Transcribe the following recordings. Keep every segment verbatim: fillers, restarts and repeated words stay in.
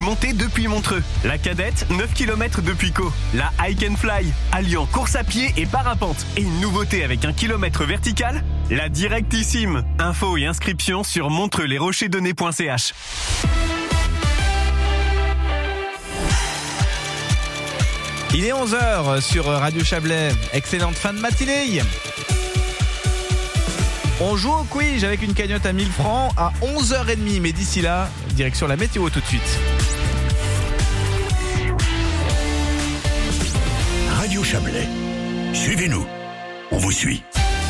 montée depuis Montreux. La cadette, neuf kilomètres depuis Caux. La Hike and Fly, alliant course à pied et parapente. Et une nouveauté avec un kilomètre vertical, la Directissime. Infos et inscriptions sur montreux les rochers donnés point c h. Il est onze heures sur Radio Chablais. Excellente fin de matinée. On joue au quiz avec une cagnotte à mille francs à onze heures trente. Mais d'ici là, direction la météo tout de suite. Radio Chablais. Suivez-nous. On vous suit.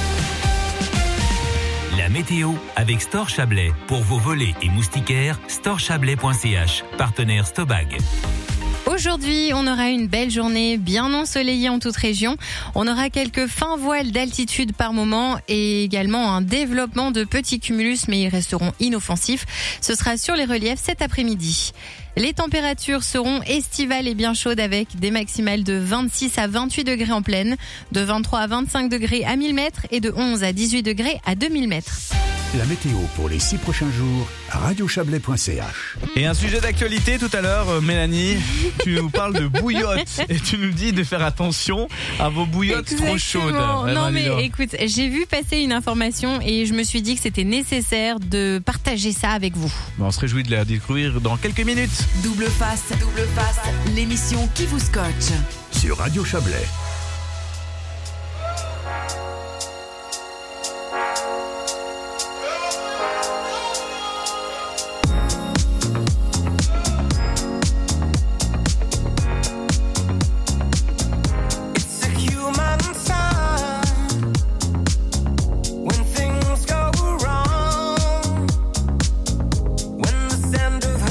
La météo avec Store Chablais. Pour vos volets et moustiquaires, store chablais point c h. Partenaire Stobag. Aujourd'hui, on aura une belle journée bien ensoleillée en toute région. On aura quelques fins voiles d'altitude par moment et également un développement de petits cumulus, mais ils resteront inoffensifs. Ce sera sur les reliefs cet après-midi. Les températures seront estivales et bien chaudes avec des maximales de vingt-six à vingt-huit degrés en plaine, de vingt-trois à vingt-cinq degrés à mille mètres et de onze à dix-huit degrés à deux mille mètres. La météo pour les six prochains jours à radio chablais point c h. Et un sujet d'actualité tout à l'heure, Mélanie, tu nous parles de bouillotte et tu nous dis de faire attention à vos bouillottes Exactement. trop chaudes. Non mais écoute, j'ai vu passer une information et je me suis dit que c'était nécessaire de partager ça avec vous. Bon, on se réjouit de la découvrir dans quelques minutes. Double face, double face, l'émission qui vous scotche. Sur Radio Chablais.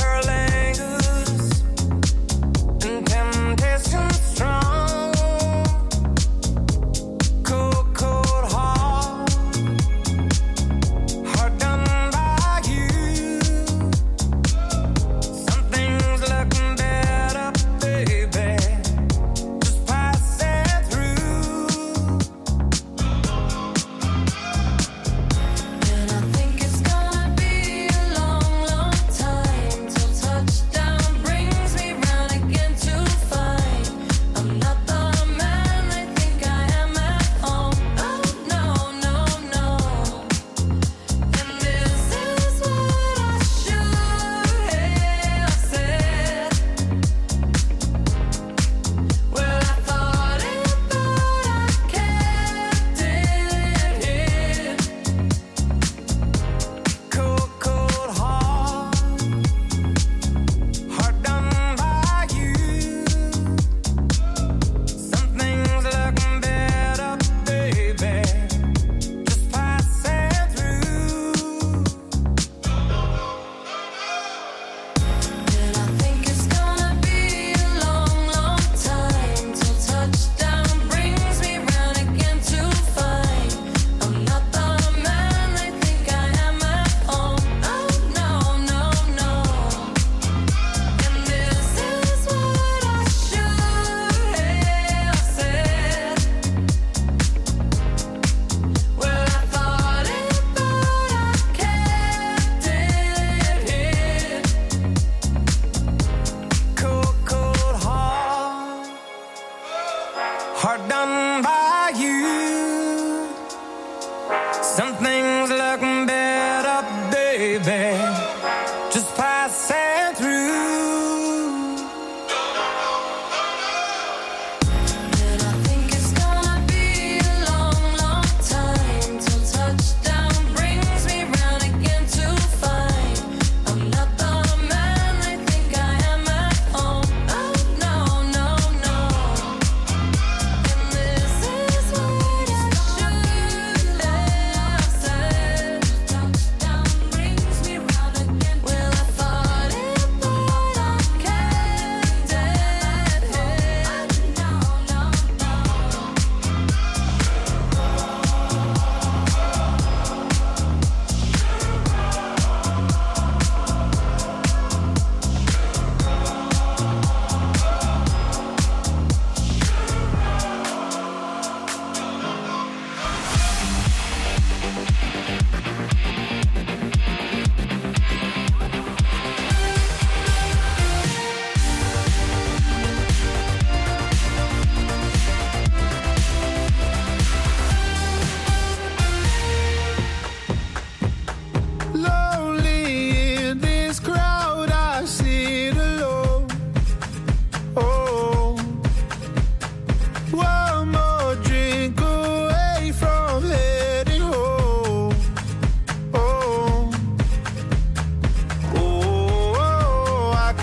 Strong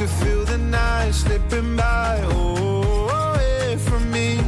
could feel the night slipping by, oh, away from me.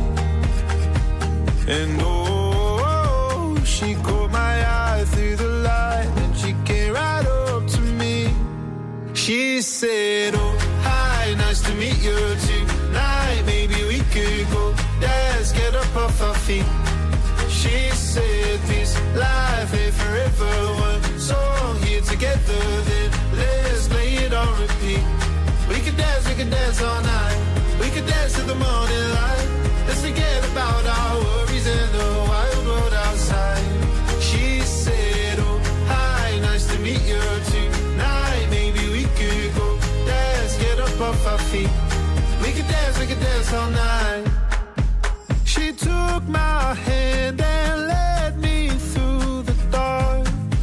And oh, she caught my eye through the light, and she came right up to me. She said, oh, hi, nice to meet you tonight. Maybe we could go dance, get up off our feet. She said, this life ain't forever. One song here together, then let's play it on repeat. We could dance, we could dance all night. We could dance till the morning light. Let's forget about our worries and the wild world outside. She said, oh, hi, nice to meet you tonight. Maybe we could go dance, get up off our feet. We could dance, we could dance all night. She took my hand and led me through the dark.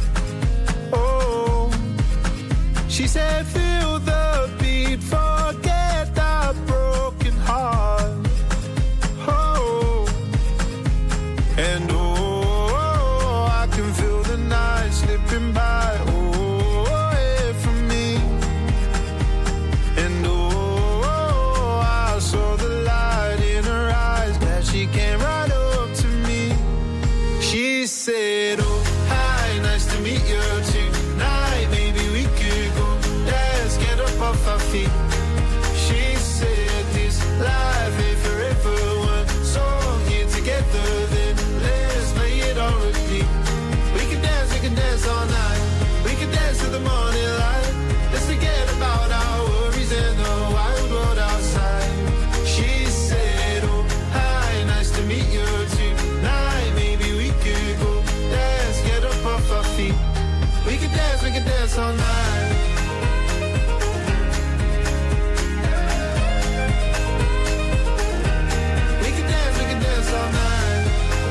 Oh, she said, feel the beat, forget the broken heart. Oh, and oh, I can feel the night slipping by, oh, away from me. And oh, I saw the light in her eyes, that she came right up to me. She said, oh, hi, nice to meet you tonight. Maybe we could go dance, get up off our feet. She said, this life ain't forever. One song here together, then let's play it on repeat. We can dance, we can dance all night. We can dance till the morning light. Let's forget about our worries and the wild world outside. She said, oh, hi, nice to meet you tonight. Maybe we could go dance, get up off our feet. We can dance, we can dance all night. We can dance, we can dance all night.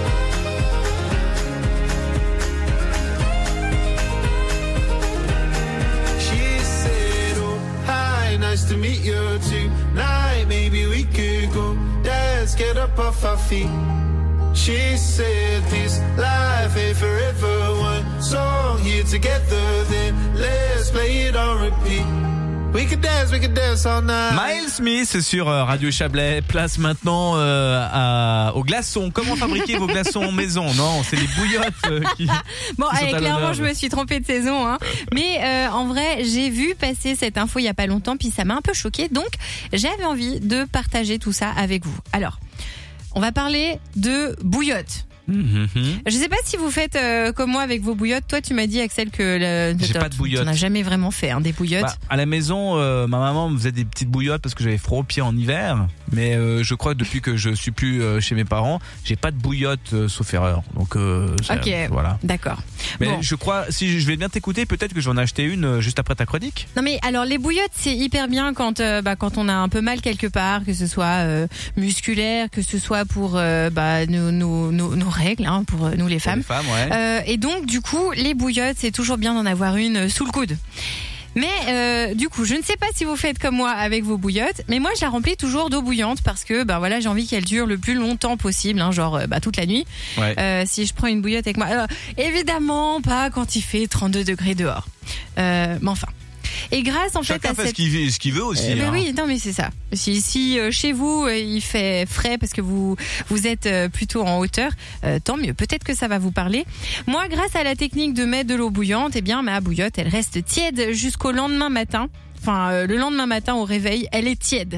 She said, oh, hi, nice to meet you tonight. Maybe we could go dance, get up off our feet. She said, this life ain't forever. One song here together, then let's play it on repeat. We could dance, we could dance all night. Miles Smith sur Radio Chablais. Place maintenant euh, à, aux glaçons. Comment fabriquer vos glaçons maison? Non, c'est les bouillottes euh, qui, Bon, qui sont allez, à clairement, l'honneur. je me suis trompée de saison, hein. Mais euh, en vrai, j'ai vu passer cette info il y a pas longtemps, puis ça m'a un peu choquée. Donc, j'avais envie de partager tout ça avec vous. Alors, on va parler de bouillotte. Mmh. Je sais pas si vous faites euh, comme moi avec vos bouillottes. Toi, tu m'as dit, Axel, que le, J'ai pas de bouillotte. Tu n'as jamais vraiment fait hein, des bouillottes. Bah, à la maison, euh, ma maman me faisait des petites bouillottes parce que j'avais froid aux pieds en hiver. Mais euh, je crois que depuis que je suis plus euh, chez mes parents, j'ai pas de bouillotte euh, sauf erreur. Donc euh, ok, voilà. D'accord. Mais Bon. je crois, si je vais bien t'écouter, peut-être que j'en ai acheté une euh, juste après ta chronique. Non mais alors les bouillottes c'est hyper bien quand euh, bah, quand on a un peu mal quelque part, que ce soit euh, musculaire, que ce soit pour euh, bah, nos, nos, nos, nos règles, hein, pour nous les femmes. Pour les femmes, ouais. Euh, et donc du coup les bouillottes c'est toujours bien d'en avoir une sous le coude. Mais euh, du coup, je ne sais pas si vous faites comme moi avec vos bouillottes, mais moi je la remplis toujours d'eau bouillante parce que bah voilà, j'ai envie qu'elle dure le plus longtemps possible, hein, genre bah, toute la nuit. Ouais. Euh, si je prends une bouillotte avec moi, alors, évidemment pas quand il fait trente-deux degrés dehors. Euh, mais enfin. Et grâce en Chacun fait à fait cette... ce qu'il veut, ce qu'il veut aussi. Euh, bah hein. oui, non mais c'est ça. Si, si euh, chez vous euh, il fait frais parce que vous vous êtes euh, plutôt en hauteur, euh, tant mieux. Peut-être que ça va vous parler. Moi, grâce à la technique de mettre de l'eau bouillante, eh bien ma bouillotte, elle reste tiède jusqu'au lendemain matin. Enfin, euh, le lendemain matin au réveil, elle est tiède.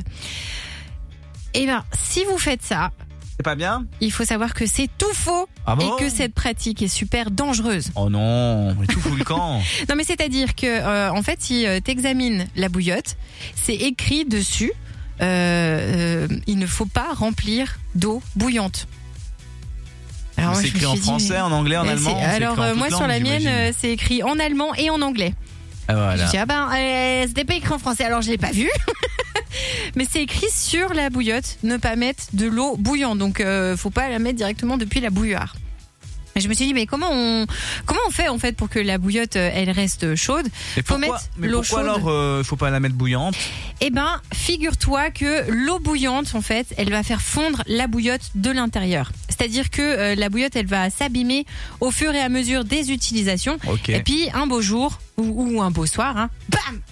Et ben, si vous faites ça, C'est pas bien? il faut savoir que c'est tout faux Ah bon? et que cette pratique est super dangereuse. Oh non, mais tout fout le camp. Non mais c'est-à-dire que euh, en fait si euh, t'examines la bouillotte, c'est écrit dessus euh, euh, il ne faut pas remplir d'eau bouillante. Alors, moi, C'est je me écrit en suis dit, français, mais- en anglais, en mais allemand. c'est- c'est Alors écrit en euh, toute moi sur langue, la mienne j'imagine. euh, c'est écrit en allemand et en anglais. Ah, voilà. Je dis ah ben euh, c'était pas écrit en français alors je l'ai pas vu. Mais c'est écrit sur la bouillotte, ne pas mettre de l'eau bouillante. Donc euh, faut pas la mettre directement depuis la bouilloire. Et je me suis dit mais comment on comment on fait en fait pour que la bouillotte euh, elle reste chaude? Et Faut pourquoi, mettre mais l'eau pourquoi chaude. alors euh, faut pas la mettre bouillante? Eh ben, figure-toi que l'eau bouillante, en fait, elle va faire fondre la bouillotte de l'intérieur. C'est-à-dire que euh, la bouillotte, elle va s'abîmer au fur et à mesure des utilisations. Ok. Et puis, un beau jour, ou, ou un beau soir, hein, bam,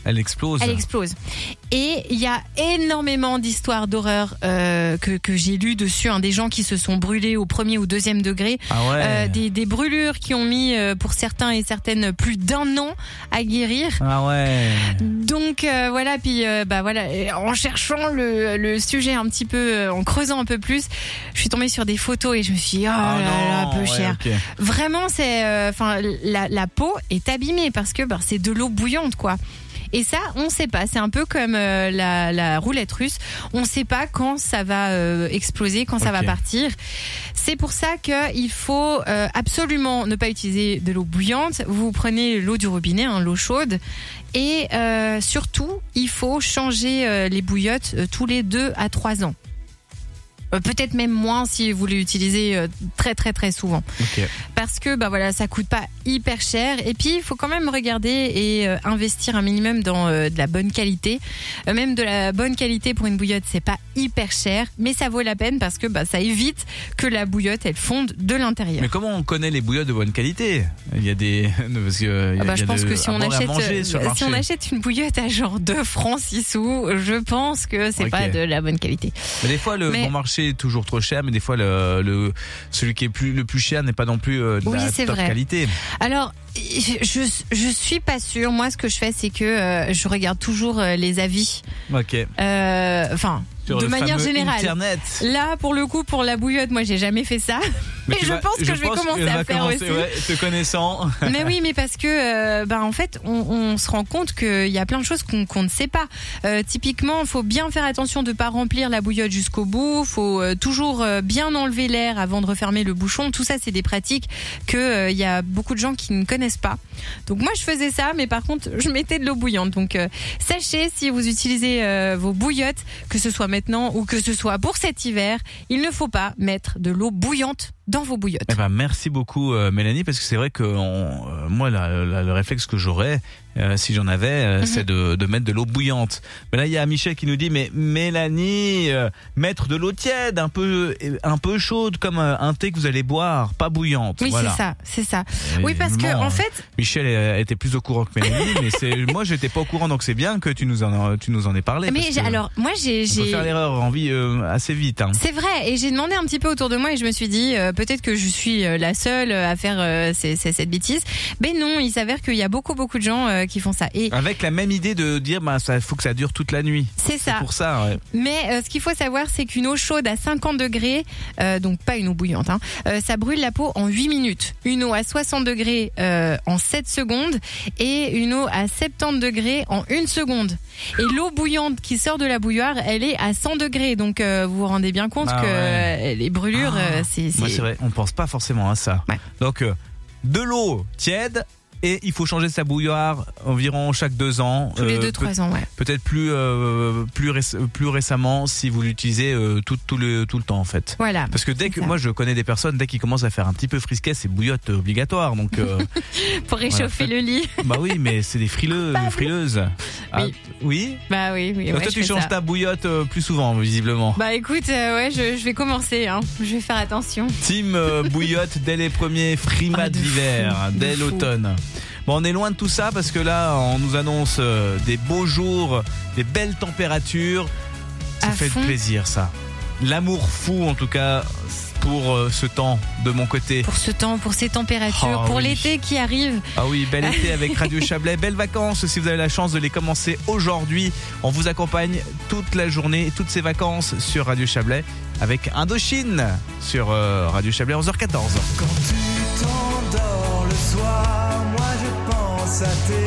Elle explose. Elle explose. Et il y a énormément d'histoires d'horreur euh, que, que j'ai lues dessus, hein, des gens qui se sont brûlés au premier ou deuxième degré, Ah ouais. euh, des, des brûlures qui ont mis euh, pour certains et certaines plus d'un an à guérir. Ah ouais. Donc euh, voilà, puis euh, bah voilà, en cherchant le, le sujet un petit peu, euh, en creusant un peu plus, je suis tombée sur des photos et je me suis dit oh Ah là là, non, peu ouais, cher. ok. Vraiment, c'est, enfin, la, la peau est abîmée parce que bah, c'est de l'eau bouillante, quoi. Et ça, on sait pas. C'est un peu comme euh, la, la roulette russe. On sait pas quand ça va euh, exploser, quand ça Ok. va partir. C'est pour ça qu'il faut euh, absolument ne pas utiliser de l'eau bouillante. Vous prenez l'eau du robinet, hein, l'eau chaude. Et euh, surtout, il faut changer euh, les bouillottes euh, tous les deux à trois ans. Euh, peut-être même moins si vous l'utilisez euh, très très très souvent. Ok. Parce que bah voilà, ça coûte pas hyper cher et puis il faut quand même regarder et euh, investir un minimum dans euh, de la bonne qualité. Euh, même de la bonne qualité pour une bouillotte, c'est pas hyper cher, mais ça vaut la peine parce que bah ça évite que la bouillotte elle fonde de l'intérieur. Mais comment on connaît les bouillottes de bonne qualité? Il y a des parce que il y a- Ah bah, il y je a pense de- que si à on manger- à achète manger sur le si on marché. achète une bouillotte à genre deux francs six sous, je pense que c'est Ok. pas de la bonne qualité. Mais des fois le Mais- bon marché est toujours trop cher, mais des fois le, le celui qui est plus le plus cher n'est pas non plus euh, de Oui, la c'est top vrai. qualité. Alors, je, je suis pas sûre. Moi, ce que je fais, c'est que euh, je regarde toujours euh, les avis. Ok. Euh, Enfin, Sur de le manière fameux générale. Internet. Là, pour le coup, pour la bouillotte, moi, j'ai jamais fait ça. Mais Et tu je vas- pense que je vais pense commencer tu à vas faire commencer, aussi. ouais, te connaissant. Mais oui, mais parce que, euh, ben en fait, on, on se rend compte qu'il y a plein de choses qu'on qu'on ne sait pas. Euh, typiquement, il faut bien faire attention de ne pas remplir la bouillotte jusqu'au bout. Il faut euh, toujours euh, bien enlever l'air avant de refermer le bouchon. Tout ça, c'est des pratiques que euh, il y a beaucoup de gens qui ne connaissent pas. Donc moi, je faisais ça, mais par contre, je mettais de l'eau bouillante. Donc euh, sachez, si vous utilisez euh, vos bouillottes, que ce soit maintenant ou que ce soit pour cet hiver, il ne faut pas mettre de l'eau bouillante dans vos bouillottes. Eh ben, merci beaucoup euh, Mélanie, parce que c'est vrai que on, euh, moi la, la- le réflexe que j'aurais euh, si j'en avais euh, Mhm. c'est de, de mettre de l'eau bouillante. Mais là il y a Michel qui nous dit mais Mélanie euh, mettre de l'eau tiède, un peu un peu chaude comme euh, un thé que vous allez boire, pas bouillante. Oui, Voilà. c'est ça, c'est ça. Et Oui, parce que évidemment, en euh, fait, Michel euh, était plus au courant que Mélanie, mais c'est moi j'étais pas au courant, donc c'est bien que tu nous en tu nous en aies parlé. mais parce j'ai- que alors moi j'ai on peut j'ai faire l'erreur en vie euh, assez vite. Hein. c'est vrai, et j'ai demandé un petit peu autour de moi et je me suis dit euh, peut-être que je suis euh, la seule à faire euh, ces- ces- cette bêtise. Mais non, il s'avère qu'il y a beaucoup beaucoup de gens euh, qui font ça. Et Avec la même idée de dire bah ça faut que ça dure toute la nuit. c'est C'est ça. pour ça. Ouais. Mais euh, ce qu'il faut savoir, c'est qu'une eau chaude à cinquante degrés, euh, donc pas une eau bouillante, hein, euh, ça brûle la peau en huit minutes. Une eau à soixante degrés euh, en sept secondes et une eau à soixante-dix degrés en une seconde. Et l'eau bouillante qui sort de la bouilloire, elle est à cent degrés. Donc euh, vous vous rendez bien compte Ah que ouais. euh, les brûlures, Ah, euh, c'est... Moi c'est- c'est vrai, on pense pas forcément à ça. Ouais. Donc euh, de l'eau tiède et il faut changer sa bouilloire environ chaque deux ans. Tous les Euh, deux, peut- trois ans, ouais. Peut-être plus euh, plus réc- plus récemment si vous l'utilisez euh, tout tout le tout le temps en fait. Voilà. Parce que dès que ça. moi je connais des personnes dès qu'ils commencent à faire un petit peu frisquet, c'est bouillotte obligatoire. Donc euh, Pour réchauffer Voilà. le lit. bah oui, mais c'est des frileux, frileuses. Ah, Oui. oui. Bah oui, oui. Donc ouais, toi je tu fais changes ça. ta bouillotte euh, plus souvent visiblement. Bah écoute, euh, ouais, je, je vais commencer. Hein. Je vais faire attention. Team euh, bouillotte dès les premiers frimas Ah, de de l'hiver, fou, de dès fou. l'automne. Bon, on est loin de tout ça parce que là, on nous annonce euh, des beaux jours, des belles températures. Ça À fait fond. plaisir, ça. L'amour fou, en tout cas, pour euh, ce temps de mon côté. Pour ce temps, pour ces températures, Oh, pour oui. l'été qui arrive. Ah oui, bel été avec Radio Chablais, belles vacances si vous avez la chance de les commencer aujourd'hui. On vous accompagne toute la journée, toutes ces vacances sur Radio Chablais avec Indochine sur euh, Radio Chablais onze heures quatorze. Quand tu t'endors le soir, moi je pense à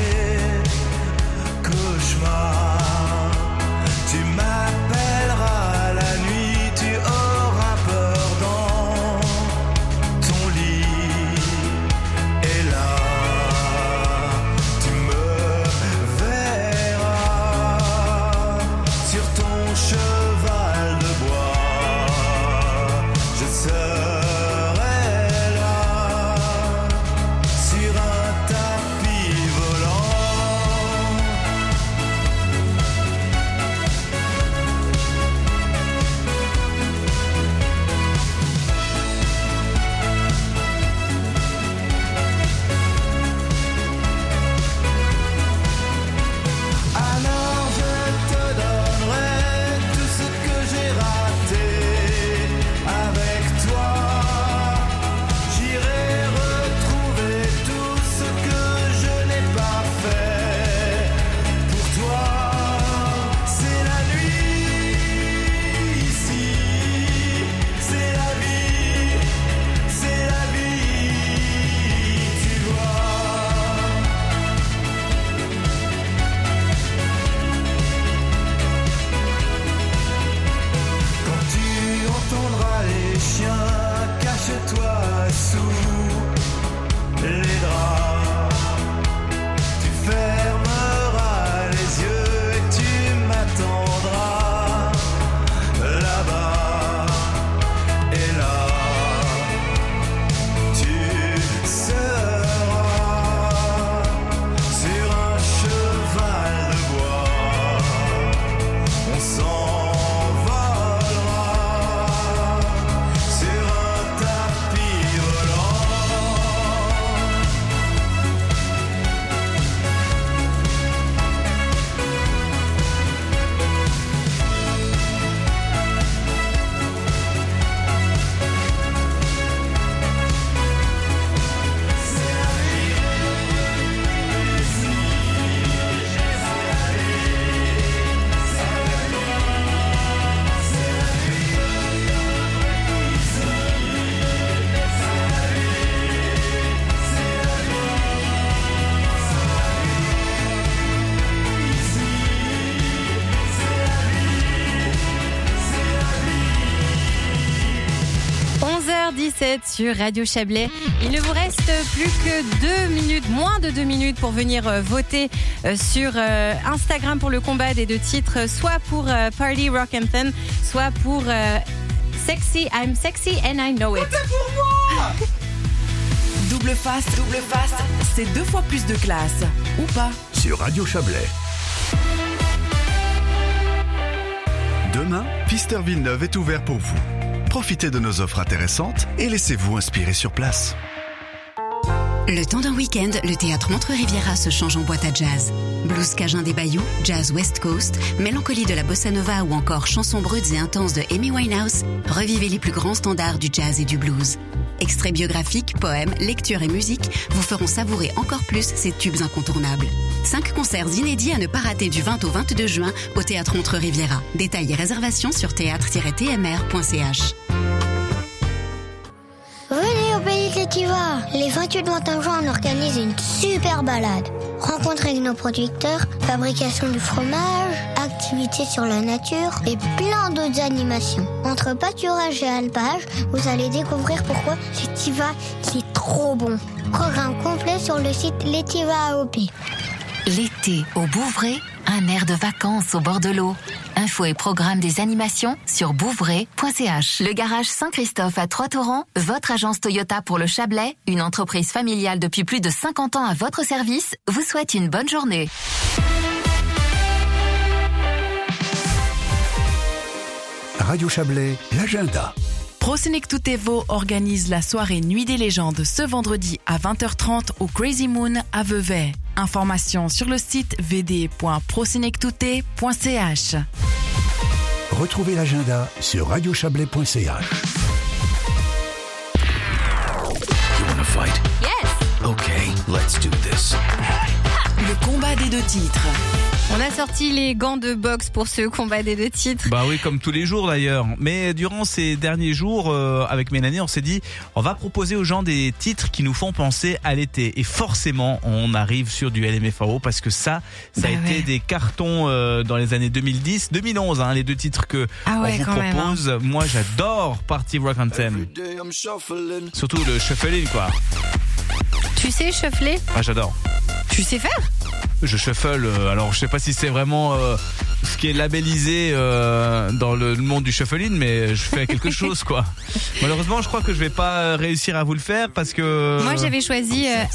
tes cauchemars. Tu m'appelleras la nuit, tu auras peur dans ton lit. Et là, tu me verras sur ton cheval de bois. Je serai là sur un tapis volant. heures dix-sept sur Radio Chablais. Il ne vous reste plus que deux minutes, moins de deux minutes pour venir voter sur Instagram pour le combat des deux titres, soit pour Party Rock Anthem, soit pour Sexy, I'm Sexy and I Know It. Votez pour moi. Double face, double face, c'est deux fois plus de classe, ou pas? Sur Radio Chablais. Demain, Pfister Villeneuve est ouvert pour vous. Profitez de nos offres intéressantes et laissez-vous inspirer sur place. Le temps d'un week-end, le théâtre Montreux-Riviera se change en boîte à jazz. Blues cajun des Bayous, jazz West Coast, mélancolie de la bossa nova ou encore chansons brutes et intenses de Amy Winehouse, revivez les plus grands standards du jazz et du blues. Extraits biographiques, poèmes, lectures et musique vous feront savourer encore plus ces tubes incontournables. Cinq concerts inédits à ne pas rater du vingt au vingt-deux juin au théâtre Montreux-Riviera. Détails et réservations sur théâtre tiret t m r point c h. Venez au pays de l'Étiva. Les vingt-huit et vingt et un juin, on organise une super balade. Rencontre avec nos producteurs, fabrication du fromage, activités sur la nature et plein d'autres animations. Entre pâturage et alpage, vous allez découvrir pourquoi l'Étiva, c'est trop bon. Programme complet sur le site l'Étiva A O P. L'été au Bouvray, un air de vacances au bord de l'eau. Infos et programmes des animations sur bouvray point c h. Le garage Saint-Christophe à Trois-Torrents, votre agence Toyota pour le Chablais, une entreprise familiale depuis plus de cinquante ans à votre service, vous souhaite une bonne journée. Radio Chablais, l'agenda. ProSenectute Evo organise la soirée Nuit des légendes ce vendredi à vingt heures trente au Crazy Moon à Vevey. Informations sur le site v d point prosenectute point c h. Retrouvez l'agenda sur radio chablais point c h. You wanna fight? Yes. Okay, let's do this. Le combat des deux titres. On a sorti les gants de boxe pour ce combat des deux titres. Bah oui, comme tous les jours d'ailleurs. Mais durant ces derniers jours, euh, avec Mélanie, on s'est dit, on va proposer aux gens des titres qui nous font penser à l'été. Et forcément, on arrive sur du L M F A O parce que ça, ça bah a ouais. été des cartons euh, dans les années deux mille dix, deux mille onze, hein, les deux titres que ah ouais, on vous propose. Même, hein. Moi, j'adore Party Rock Anthem. Surtout le shuffling, quoi. Tu sais shuffler? Ah, j'adore. Tu sais faire? Je shuffle, alors je sais pas si c'est vraiment euh, ce qui est labellisé euh, dans le monde du shuffling, mais je fais quelque chose quoi. Malheureusement, je crois que je vais pas réussir à vous le faire parce que... Moi j'avais choisi euh,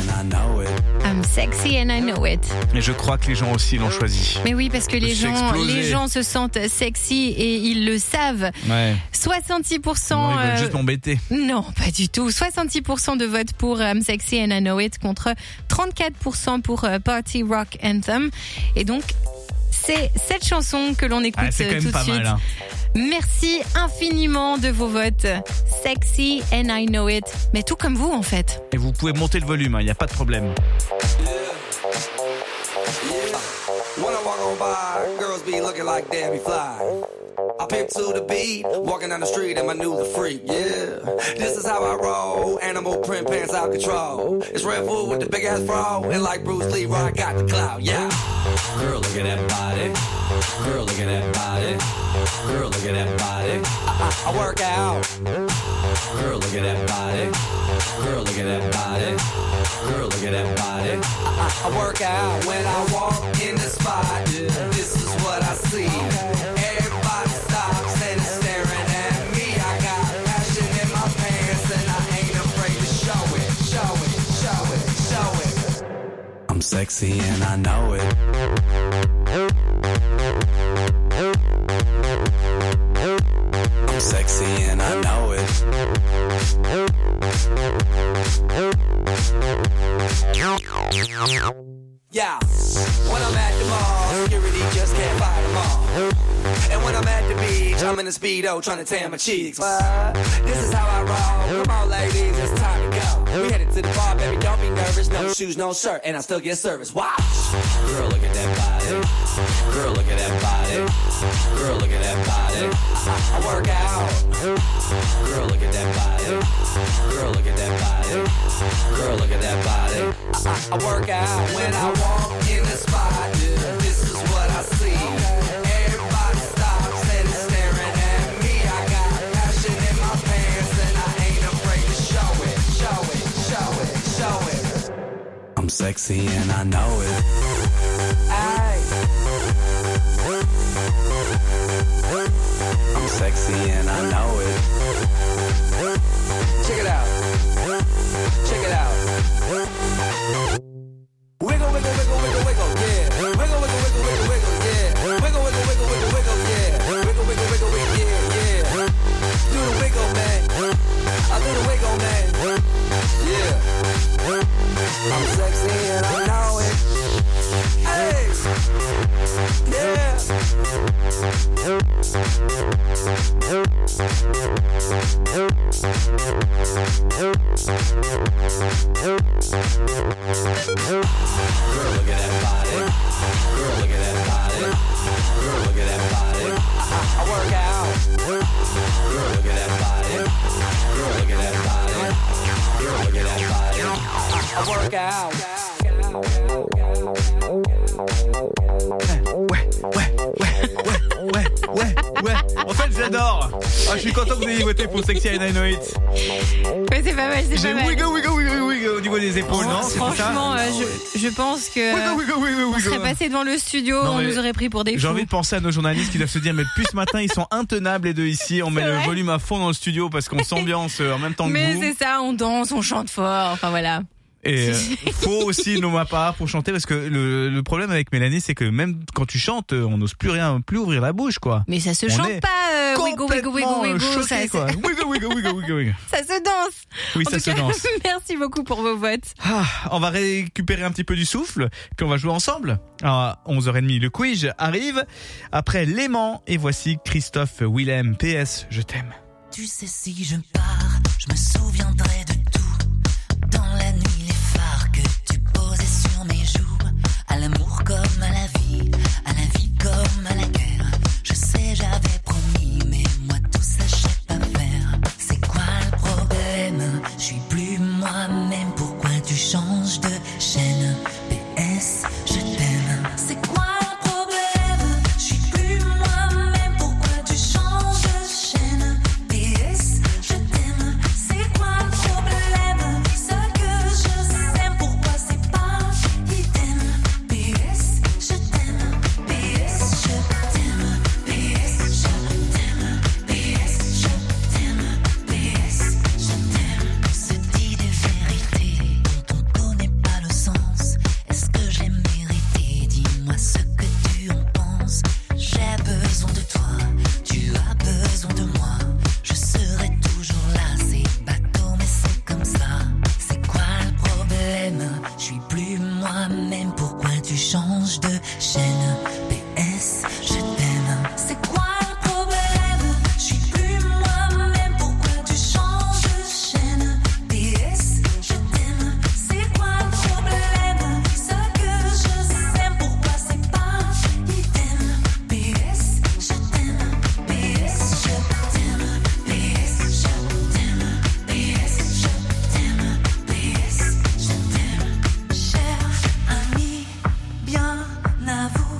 I'm sexy and I know it. Et je crois que les gens aussi l'ont choisi. Mais oui, parce que les gens, les gens se sentent sexy et ils le savent. Ouais. soixante-six pour cent... Non, ils veulent euh, juste m'embêter. Non, pas du tout. soixante-six pour cent de vote pour I'm sexy and I know it contre trente-quatre pour cent pour euh, Party Rock Anthem. Et donc, c'est cette chanson que l'on écoute ah, c'est quand même tout pas de suite. Mal, hein. Merci infiniment de vos votes. Sexy and I know it. Mais tout comme vous, en fait. Et vous pouvez monter le volume, il hein, n'y a pas de problème. Yeah. Yeah. When I walk on by, girls be looking like Debbie Fly. I pimp to the beat, walking down the street and my new the freak, yeah. This is how I roll, animal print pants out control. It's Red Bull with the big ass bra, and like Bruce Lee, I got the clout, yeah. Girl, look at that body. Girl, look at that body. Girl, look at that body. I, I, I work out. Girl, look at that body. Girl, look at that body. Girl, look at that body. I, I, I work out when I walk in the spot. Yeah. This is what I see. Everybody stops and is staring at me. I got passion in my pants and I ain't afraid to show it, show it, show it, show it. I'm sexy and I know it. I'm sexy and I know it. Yeah, when I'm at the mall, security just can't fight them all. And when I'm at the beach, I'm in a Speedo trying to tan my cheeks. What? This is how I roll. Come on, ladies, it's time to go. We headed to the bar, baby, don't be nervous. No shoes, no shirt, and I still get service. Watch. Girl, look at that body. Girl, look at that body. Girl, look at that body. I, I work out. Girl, look at that body. Girl, look at that body. Girl, look at that body. I, I work out when I walk in the spot. Yeah, this is what I see. Everybody stops and is staring at me. I got passion in my pants and I sexy and I know it. Ay. I'm sexy and I know it. Check it out. Check it out. Wiggle, wiggle, wiggle, wiggle, wiggle, yeah. Wiggle, wiggle, wiggle, wiggle, wiggle, yeah. Wiggle, wiggle, wiggle, wiggle, wiggle, yeah. Wiggle, wiggle, wiggle, wiggle, yeah, yeah. Do the wiggle, man. I do the wiggle, man. Yeah. I'm sexy and I know it. Hey. Yeah. Girl, look at that body. Girl, look at that body. Girl, look at that body. I, I work out. Girl, look at that body. Girl, look at that body. Girl, look at that body. I, I work out. Ouais, ouais, ouais, ouais, ouais, ouais, ouais. En fait, j'adore. Ah, je suis content que vous ayez voté pour Sexy and I Know It. Ouais, c'est pas mal, c'est J'ai pas mal. wiggle, wiggle, wiggle, wiggle au niveau des épaules, non? C'est pour ça? Franchement, euh, je, je pense que Wiggle, wiggle, wiggle, on wiggle. serait passé devant le studio, Non, on mais nous aurait pris pour des fous. J'ai envie de penser à nos journalistes qui doivent se dire, mais depuis ce matin, ils sont intenables les deux ici. On met C'est le vrai. volume à fond dans le studio parce qu'on s'ambiance en même temps que Mais vous. c'est ça, on danse, on chante fort, enfin voilà. Et euh, faut aussi nos appareils pour chanter parce que le, le problème avec Mélanie, c'est que même quand tu chantes, on n'ose plus rien, plus ouvrir la bouche, quoi. Mais ça se On chante est pas, euh, wiggle, wiggle, wiggle, complètement, wiggle, choqués, ça, quoi. ça- Wiggle, wiggle, wiggle, wiggle, wiggle. ça se danse. Oui, En ça tout se cas, danse. Merci beaucoup pour vos votes. Ah, on va récupérer un petit peu du souffle, puis on va jouer ensemble. À onze heures trente, le quiz arrive. Après Léman, et voici Christophe Willem. P S, je t'aime. Tu sais, si je pars, je me souviendrai de tout. Dans la nuit, les phares que tu posais sur mes joues. À l'amour comme à la vie, à la vie comme à la guerre. Je sais, j'avais promis, mais moi tout ça, je sais pas faire. C'est quoi le problème? Je suis plus moi-même, pourquoi tu changes de chaîne? P S, je t'aime. C'est quoi le problème? Je suis plus moi-même, pourquoi tu changes de chaîne? P S, je t'aime. C'est quoi le problème? Ce que je sais, pourquoi c'est pas idem? P S, je t'aime. P S, je t'aime. P S, je t'aime. P S, je t'aime. P S, je t'aime. On se dit des vérités dont on connaît pas le sens. Est-ce que j'ai mérité? Dis-moi ce que tu en penses. J'ai besoin de toi, tu as besoin de moi. Je serai toujours là, c'est bateau mais c'est comme ça. C'est quoi le problème? Je suis plus moi-même, pourquoi tu changes de chaîne? P S, je t'aime. C'est quoi le problème? Je suis plus moi-même, pourquoi tu changes de chaîne? P S, je t'aime. C'est quoi le problème? Ce que je sais, pourquoi c'est pas idem? P S, je t'aime. P S, je t'aime. P S, je t'aime. P S, je t'aime. P S, je t'aime. Cher ami, bien à vous,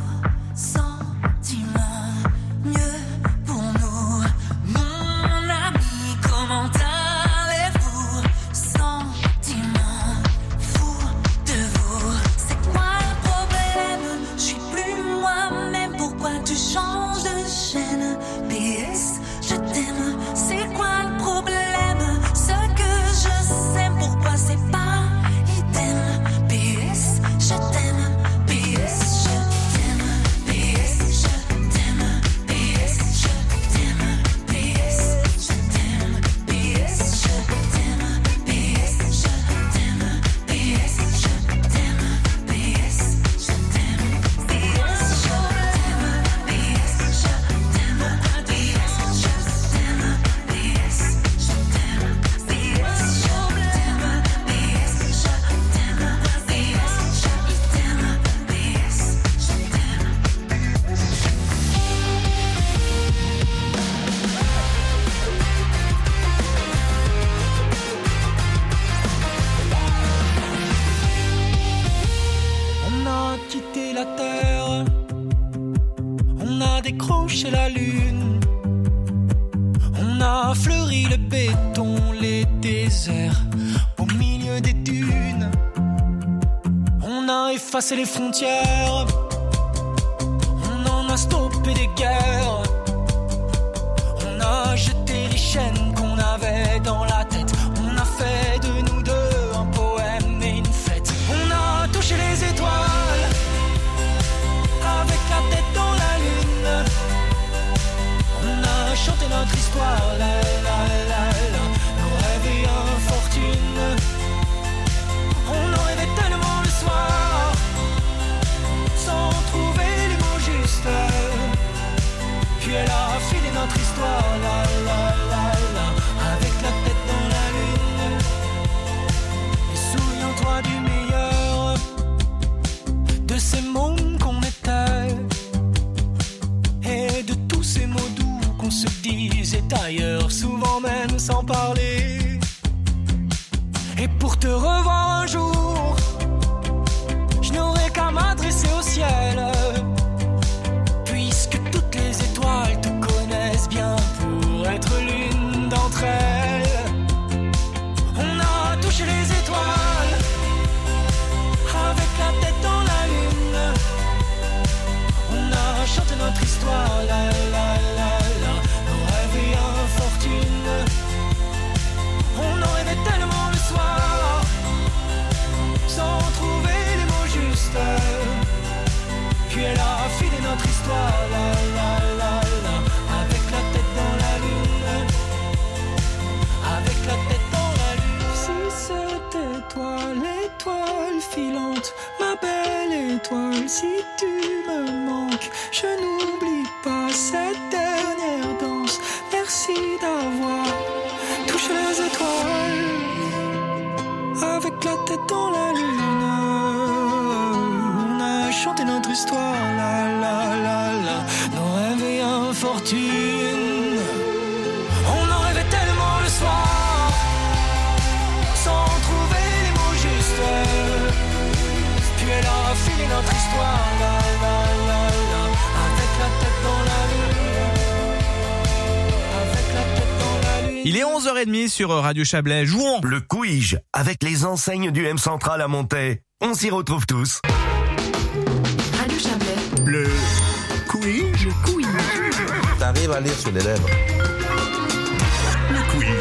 sentiment mieux pour nous. Mon ami, comment allez-vous? Sentiment fou de vous. C'est quoi le problème? Je suis plus moi-même, pourquoi tu changes de chaîne? P S, je t'aime. C'est quoi le problème? Ce que je sais, pourquoi c'est pas idem? P S, je t'aime. P S, je t'aime. P S, je t'aime. P S, je t'aime. P S, je t'aime. P S, je t'aime. P S, je t'aime. P S, je t'aime. P S, je t'aime. P S, je t'aime. P S, je t'aime. P S, je t'aime. P S, je t'aime. P S, je t'aime. P S, je t'aime. P S, je t'aime. P S, je t'aime. On a quitté la terre, on a décroché la lune, on a fleuri le béton, les déserts, au milieu des dunes. a effacé les frontières, on en a stoppé des guerres, on a jeté les chaînes qu'on avait dans la tête, on a fait de nous deux un poème et une fête. On a touché les étoiles avec la tête dans la lune, on a chanté notre histoire, la la la la, nos rêves et infortunes. On en rêvait tellement le soir, sans trouver les mots justes. Puis elle a filé notre histoire, la la la la, avec la tête dans la lune. Et souviens-toi du meilleur de ces mômes qu'on était, et de tous ces mots doux qu'on se disait ailleurs, souvent même sans parler. Et pour te revoir un jour, je n'aurai qu'à m'adresser au ciel, puisque toutes les étoiles te connaissent bien pour être l'une d'entre elles. On a touché les étoiles avec la tête dans la lune, on a chanté notre histoire, la la la la, nos rêves et infortunes. On en rêvait tellement le soir, sans trouver les mots justes. Puis elle a filé notre histoire, la la la la, avec la tête dans la lune, avec la tête dans la lune. Si c'était toi, l'étoile filante, ma belle étoile, si tu me manques, je n'oublie pas cette dernière danse. Merci d'avoir touché les étoiles avec la tête dans la lune. On a chanté notre histoire, la la la la, nos rêves et infortunes. On en rêvait tellement le soir, sans trouver les mots justes. Puis elle a filé notre histoire, la la la la, avec la tête dans la lune, avec la tête dans la lune. Il est onze heures trente sur Radio Chablais. Jouons le quiz avec les enseignes du M Central à Montaix. On s'y retrouve tous. Radio Chablais. Le quiz. Le quiz. T'arrives à lire sur les lèvres. Le quiz.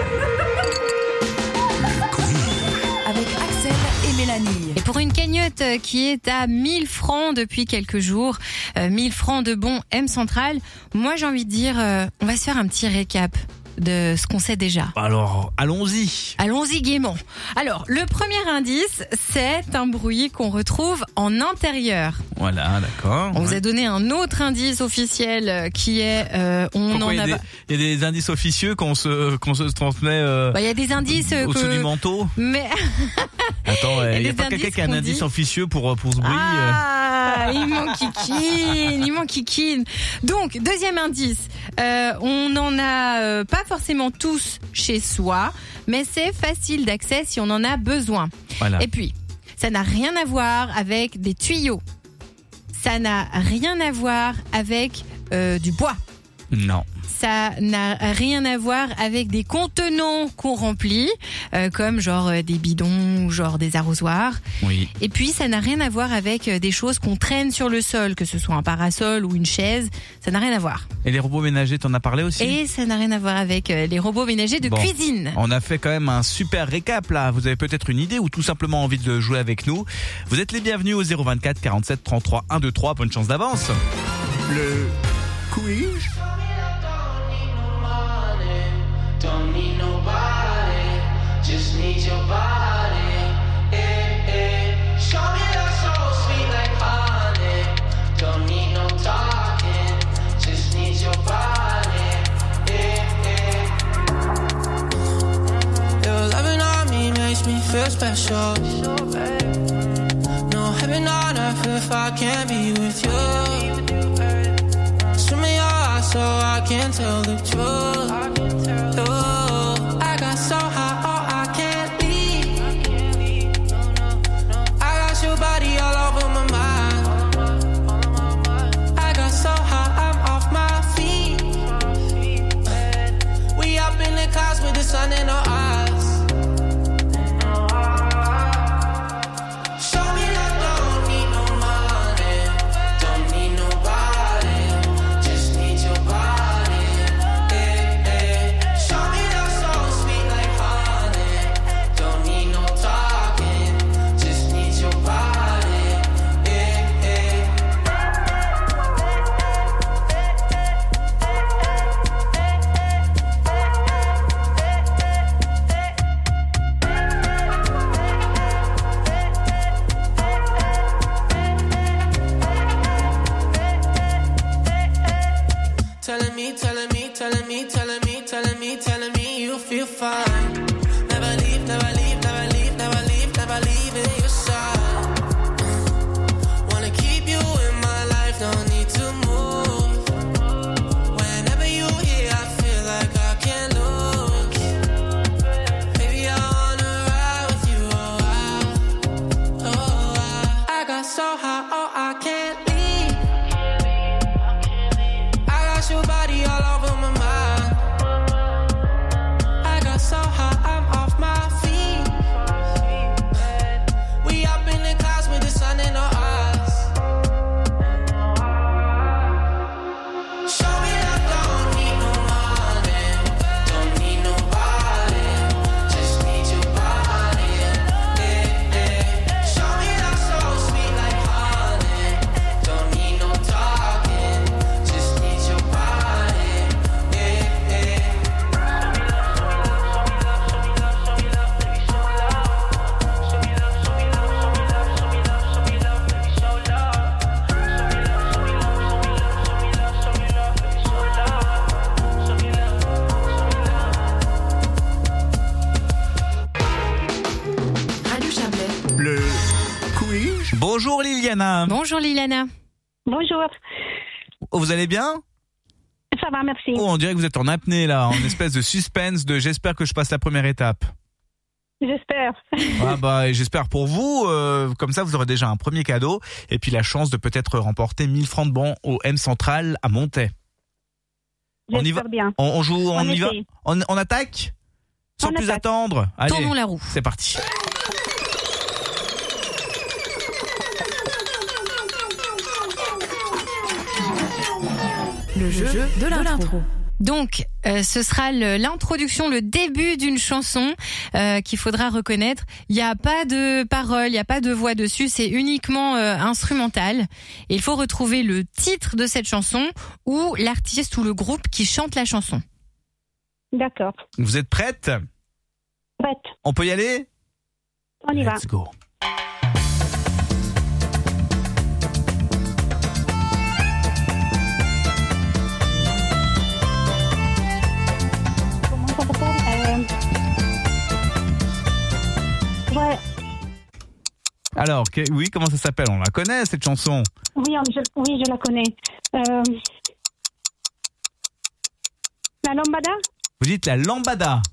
Le quiz. Avec Axel et Mélanie. Et pour une cagnotte qui est à mille francs depuis quelques jours, euh, mille francs de bons M Central, moi j'ai envie de dire, euh, on va se faire un petit récap de ce qu'on sait déjà. Alors, allons-y. Allons-y gaiement. Alors, le premier indice, c'est un bruit qu'on retrouve en intérieur. Voilà, d'accord. On ouais. vous a donné un autre indice officiel qui est... Euh, on Pourquoi en il y a a... des, il y a des indices officieux qu'on se, qu'on se transmet euh, bah, il y a des indices au-dessous que... du manteau. Mais... Attends, il n'y a, a pas quelqu'un qui a un indice dit... officieux pour, pour ce bruit Ah, il manque kikine, il manque kikine. Donc, deuxième indice, euh, on n'en a euh, pas forcément tous chez soi, mais c'est facile d'accès si on en a besoin. Voilà. Et puis, ça n'a rien à voir avec des tuyaux. Ça n'a rien à voir avec euh, du bois. Non. Ça n'a rien à voir avec des contenants qu'on remplit, euh, comme genre euh, des bidons ou genre des arrosoirs. Oui. Et puis, ça n'a rien à voir avec euh, des choses qu'on traîne sur le sol, que ce soit un parasol ou une chaise. Ça n'a rien à voir. Et les robots ménagers, t'en as parlé aussi ? Et ça n'a rien à voir avec euh, les robots ménagers de bon, cuisine. On a fait quand même un super récap là. Vous avez peut-être une idée ou tout simplement envie de jouer avec nous. Vous êtes les bienvenus au zéro vingt-quatre quarante-sept trente-trois cent vingt-trois. Bonne chance d'avance. Le quiz. Don't need nobody, just need your body. Eh, eh. Show me that soul sweet like honey. Don't need no talking, just need your body. Eh, eh. Your loving on me makes me feel special. No heaven on earth if I can't be with you. Swim in your eyes so I can tell the truth. Oh, I got so high, oh, I can't leave. I got your body all over my mind. I got so high, I'm off my feet. We up in the clouds with the sun in our eyes. Show me that. telling me, telling me, telling me, telling me, telling me, telling me you feel fine. Never leave, never leave, never leave, never leave, never leave in your side. Wanna keep you in my life, don't need to move. Whenever you here, I feel like I can't lose. Baby, I wanna ride with you, oh, I, oh, I, I got so high, oh, I can't leave. I got your body all over my mind. I got so high, I'm off my feet. We up in the clouds with the sun in our eyes. Show me love, don't need no money, don't need nobody, just need your body. Yeah, yeah. Show me love so sweet like honey, don't need no talking, just need your body. Yeah, yeah. Radio Chablais. Le quiz. Bonjour Liliana. Bonjour Liliana. Bonjour. Oh, vous allez bien? Ça va, merci. Oh, on dirait que vous êtes en apnée là, en espèce de suspense de j'espère que je passe la première étape. J'espère. Ah bah et j'espère pour vous, euh, comme ça vous aurez déjà un premier cadeau et puis la chance de peut-être remporter mille francs de bons au M Central à Montaix. On y va J'espère bien. On, on joue, on, On y va essaye. on, on attaque Sans On plus attaque. attendre. Allez, Tournons la roue. c'est parti. Le jeu de l'intro. Donc, euh, ce sera le- l'introduction, le début d'une chanson euh, qu'il faudra reconnaître. Il n'y a pas de paroles, il n'y a pas de voix dessus, c'est uniquement euh, instrumental. Et il faut retrouver le titre de cette chanson ou l'artiste ou le groupe qui chante la chanson. D'accord. Vous êtes prête? Prête. On peut y aller? On y va. Let's go. Comment ça s'appelle euh... Ouais. Alors, que- oui, comment ça s'appelle? On la connaît cette chanson. Oui, on- je... oui, je la connais. Euh... La lambada? Vous dites la lambada.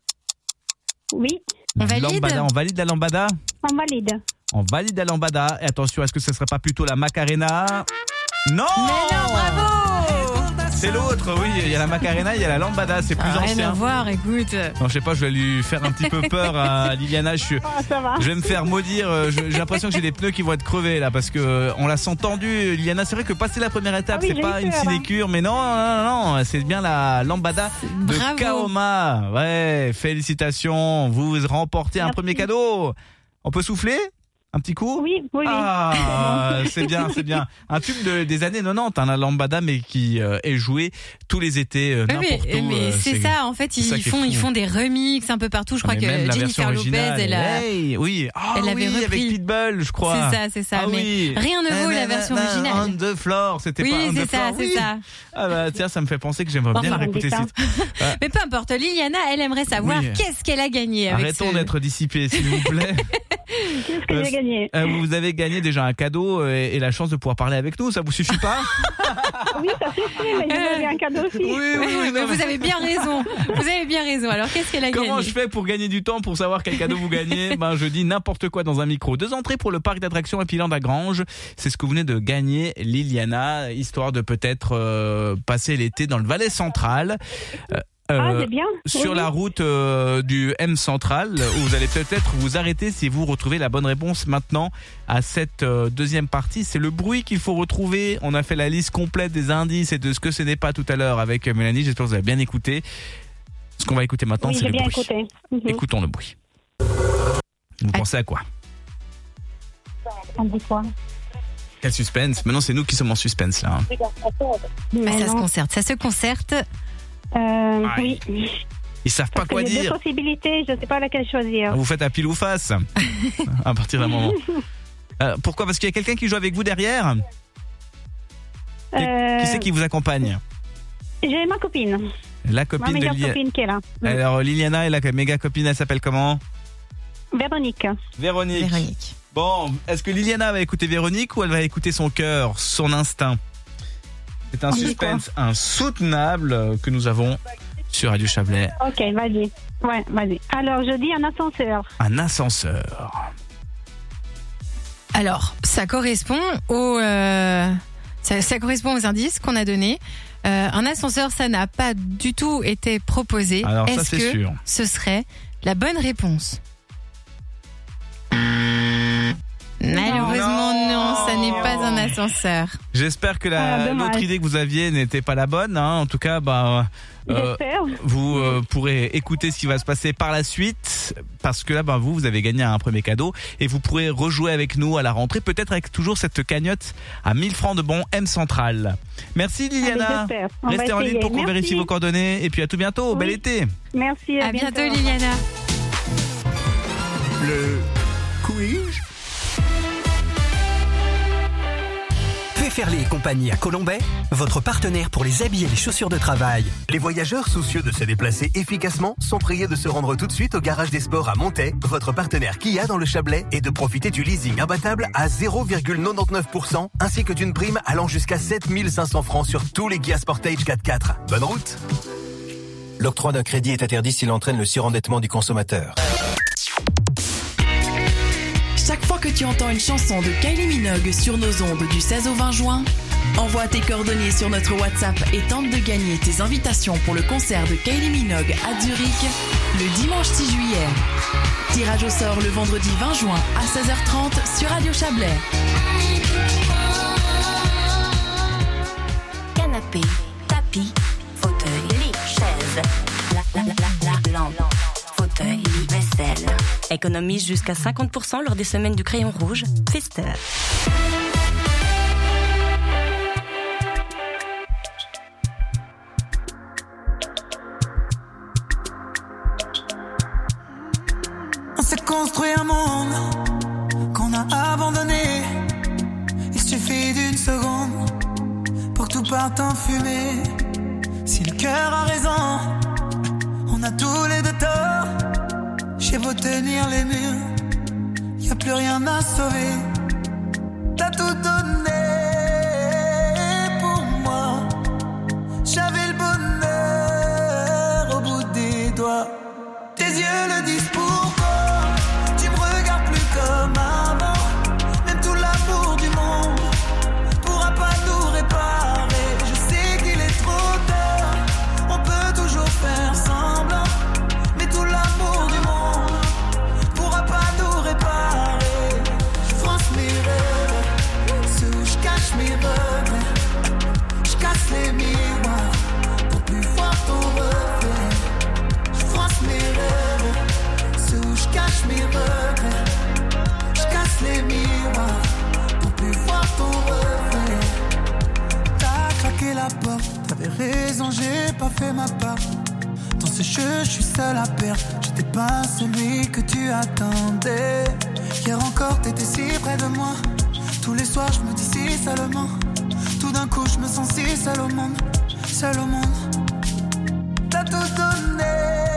Oui. On valide? Lambada, on valide la lambada? On valide. On valide la lambada. Et attention, est-ce que ce serait pas plutôt la Macarena? Non! Mais non, bravo! C'est l'autre, oui. Il y a la Macarena, il y a la lambada. C'est plus Ah, rien ancien. à voir, écoute. Non, je sais pas, je vais lui faire un petit peu peur à Liliana. Je, suis... Ah, ça va. je vais me faire maudire. euh, je- J'ai l'impression que j'ai des pneus qui vont être crevés là parce que euh, on l'a entendu. Liliana, c'est vrai que passer la première étape, Ah oui, c'est j'ai pas eu une peur, hein. sinécure, mais non, non, non, non, c'est bien la lambada de Bravo. Kaoma. Ouais, félicitations. Vous remportez un Merci. premier cadeau. On peut souffler? Un petit coup? Oui, oui, oui. Ah, c'est bien, c'est bien. Un tube de- des années quatre-vingt-dix, hein, la lambada, mais qui euh, est joué tous les étés, euh, Oui, n'importe mais, où. mais euh, c'est ça, en fait, c'est ça ils qui est font, ils fou. font des remixes un peu partout. Je Ah, crois mais que même la Jennifer version Lopez, originale, elle a, hey, oui, ah, elle avait oui, repris. avec Pitbull, je crois. C'est ça, c'est ça, Ah, mais oui. rien ne vaut la Na, na, version na, originale. On the floor, c'était Oui, pas on c'est the ça, floor. c'est oui. ça. Ah bah tiens, ça me fait penser que j'aimerais Enfin, bien on réécouter dit ça. ce titre. Ouais. Mais peu importe, Liliana, elle aimerait savoir Oui. qu'est-ce qu'elle a gagné avec Arrêtons ce... d'être dissipés, s'il vous plaît. Qu'est-ce que j'ai gagné? Euh, vous avez gagné déjà un cadeau euh, et, et la chance de pouvoir parler avec nous, ça vous suffit pas? Oui, ça suffit, mais j'ai gagné un cadeau aussi. Oui, oui, oui. Mais non, vous avez bien raison. Vous avez bien raison. Alors, qu'est-ce qu'elle a Comment gagné? je fais pour gagner du temps, pour savoir quel cadeau vous gagnez? Ben, je dis n'importe quoi dans un micro. Deux entrées pour le parc d'attractions Happyland à Grange. C'est ce que vous venez de gagner, Liliana, histoire de peut-être euh, passer l'été dans le Valais central. Euh, Ah, euh, c'est bien. sur Oui, la oui. route euh, du M Central, où vous allez peut-être vous arrêter si vous retrouvez la bonne réponse maintenant à cette euh, deuxième partie. C'est le bruit qu'il faut retrouver. On a fait la liste complète des indices et de ce que ce n'est pas tout à l'heure avec Mélanie. J'espère que vous avez bien écouté. Ce qu'on va écouter maintenant, Oui, c'est j'ai le bien bruit. écouté. Mhm. Écoutons le bruit. Vous pensez à quoi? On dit quoi? Quel suspense. Maintenant, c'est nous qui sommes en suspense là. hein. Mais ça se non. concerte. Ça se concerte. Euh, Aïe. oui. Ils savent pas Parce quoi que j'ai deux dire. possibilités, je ne sais pas laquelle choisir. Vous faites à pile ou face à partir d'un moment. Euh, pourquoi? Parce qu'il y a quelqu'un qui joue avec vous derrière. Qui, Euh, qui c'est qui vous accompagne? J'ai ma copine. La Ma copine de meilleure Liliana. copine qui est là. Mm. Alors Liliana et la méga copine, elle s'appelle comment? Véronique. Véronique. Véronique. Bon, est-ce que Liliana va écouter Véronique ou elle va écouter son cœur, son instinct? C'est un On dit suspense insoutenable que nous avons sur Radio Chablais. Ok, vas-y. Ouais, vas-y. Alors, je dis un ascenseur. Un ascenseur. Alors, ça correspond aux, euh, ça, ça correspond aux indices qu'on a donnés. Euh, un ascenseur, ça n'a pas du tout été proposé. Alors, ça, Est-ce c'est que sûr. ce serait la bonne réponse? Malheureusement, non, ça n'est pas un ascenseur. J'espère que Ah, la, dommage. l'autre idée que vous aviez n'était pas la bonne. Hein. En tout cas, bah, euh, J'espère. vous euh, pourrez écouter ce qui va se passer par la suite, parce que là, bah, vous, vous avez gagné un premier cadeau et vous pourrez rejouer avec nous à la rentrée, peut-être avec toujours cette cagnotte à mille francs de bon M Central. Merci Liliana. Allez, j'espère. On va Restez en ligne essayer. pour qu'on Merci. vérifie vos coordonnées et puis à tout bientôt. Oui. Bel été. Merci, à, À bientôt, Liliana. Le quiz. Péferlé et compagnie à Colombay, votre partenaire pour les habits et les chaussures de travail. Les voyageurs soucieux de se déplacer efficacement sont priés de se rendre tout de suite au Garage des Sports à Montaix, votre partenaire Kia dans le Chablais, et de profiter du leasing imbattable à zéro virgule quatre-vingt-dix-neuf pour cent ainsi que d'une prime allant jusqu'à sept mille cinq cents francs sur tous les Kia Sportage quatre quatre. Bonne route! L'octroi d'un crédit est interdit s'il entraîne le surendettement du consommateur. Chaque fois que tu entends une chanson de Kylie Minogue sur nos ondes du seize au vingt juin, envoie tes coordonnées sur notre WhatsApp et tente de gagner tes invitations pour le concert de Kylie Minogue à Zurich le dimanche six juillet. Tirage au sort le vendredi vingt juin à seize heures trente sur Radio Chablais. Canapé, tapis, fauteuil, lit, chaise, la la la la la lampe, fauteuil, lit, vaisselle. Économise jusqu'à cinquante pour cent lors des semaines du crayon rouge. Pfister. On s'est construit un monde qu'on a abandonné. Il suffit d'une seconde pour que tout parte en fumée. Si le cœur a raison, on a tous les deux tort. J'ai beau tenir les murs, y a plus rien à sauver. T'as tout donné pour moi. J'avais le bonheur au bout des doigts. Tes yeux le disent pourquoi. Tu me regardes plus comme avant. Même tout l'amour du monde pourra pas nous réparer. Je sais qu'il est trop tard. On peut toujours faire semblant. Mais tout l'amour du monde pourra pas nous réparer. Je fronce mes rêves, ceux où je cache mes regrets. Je casse les miroirs pour plus voir ton reflet. Je fronce mes rêves, ceux où je cache mes regrets. Je casse les miroirs pour plus voir ton reflet. T'as claqué la porte, t'avais raison, j'ai pas fait ma part. Dans ce jeu, je suis seul à perdre. J'étais pas celui que tu attendais. Hier encore, t'étais si près de moi. Tous les soirs, je me dis si seulement. Tout d'un coup, je me sens si seul au monde. Seul au monde. T'as tout donné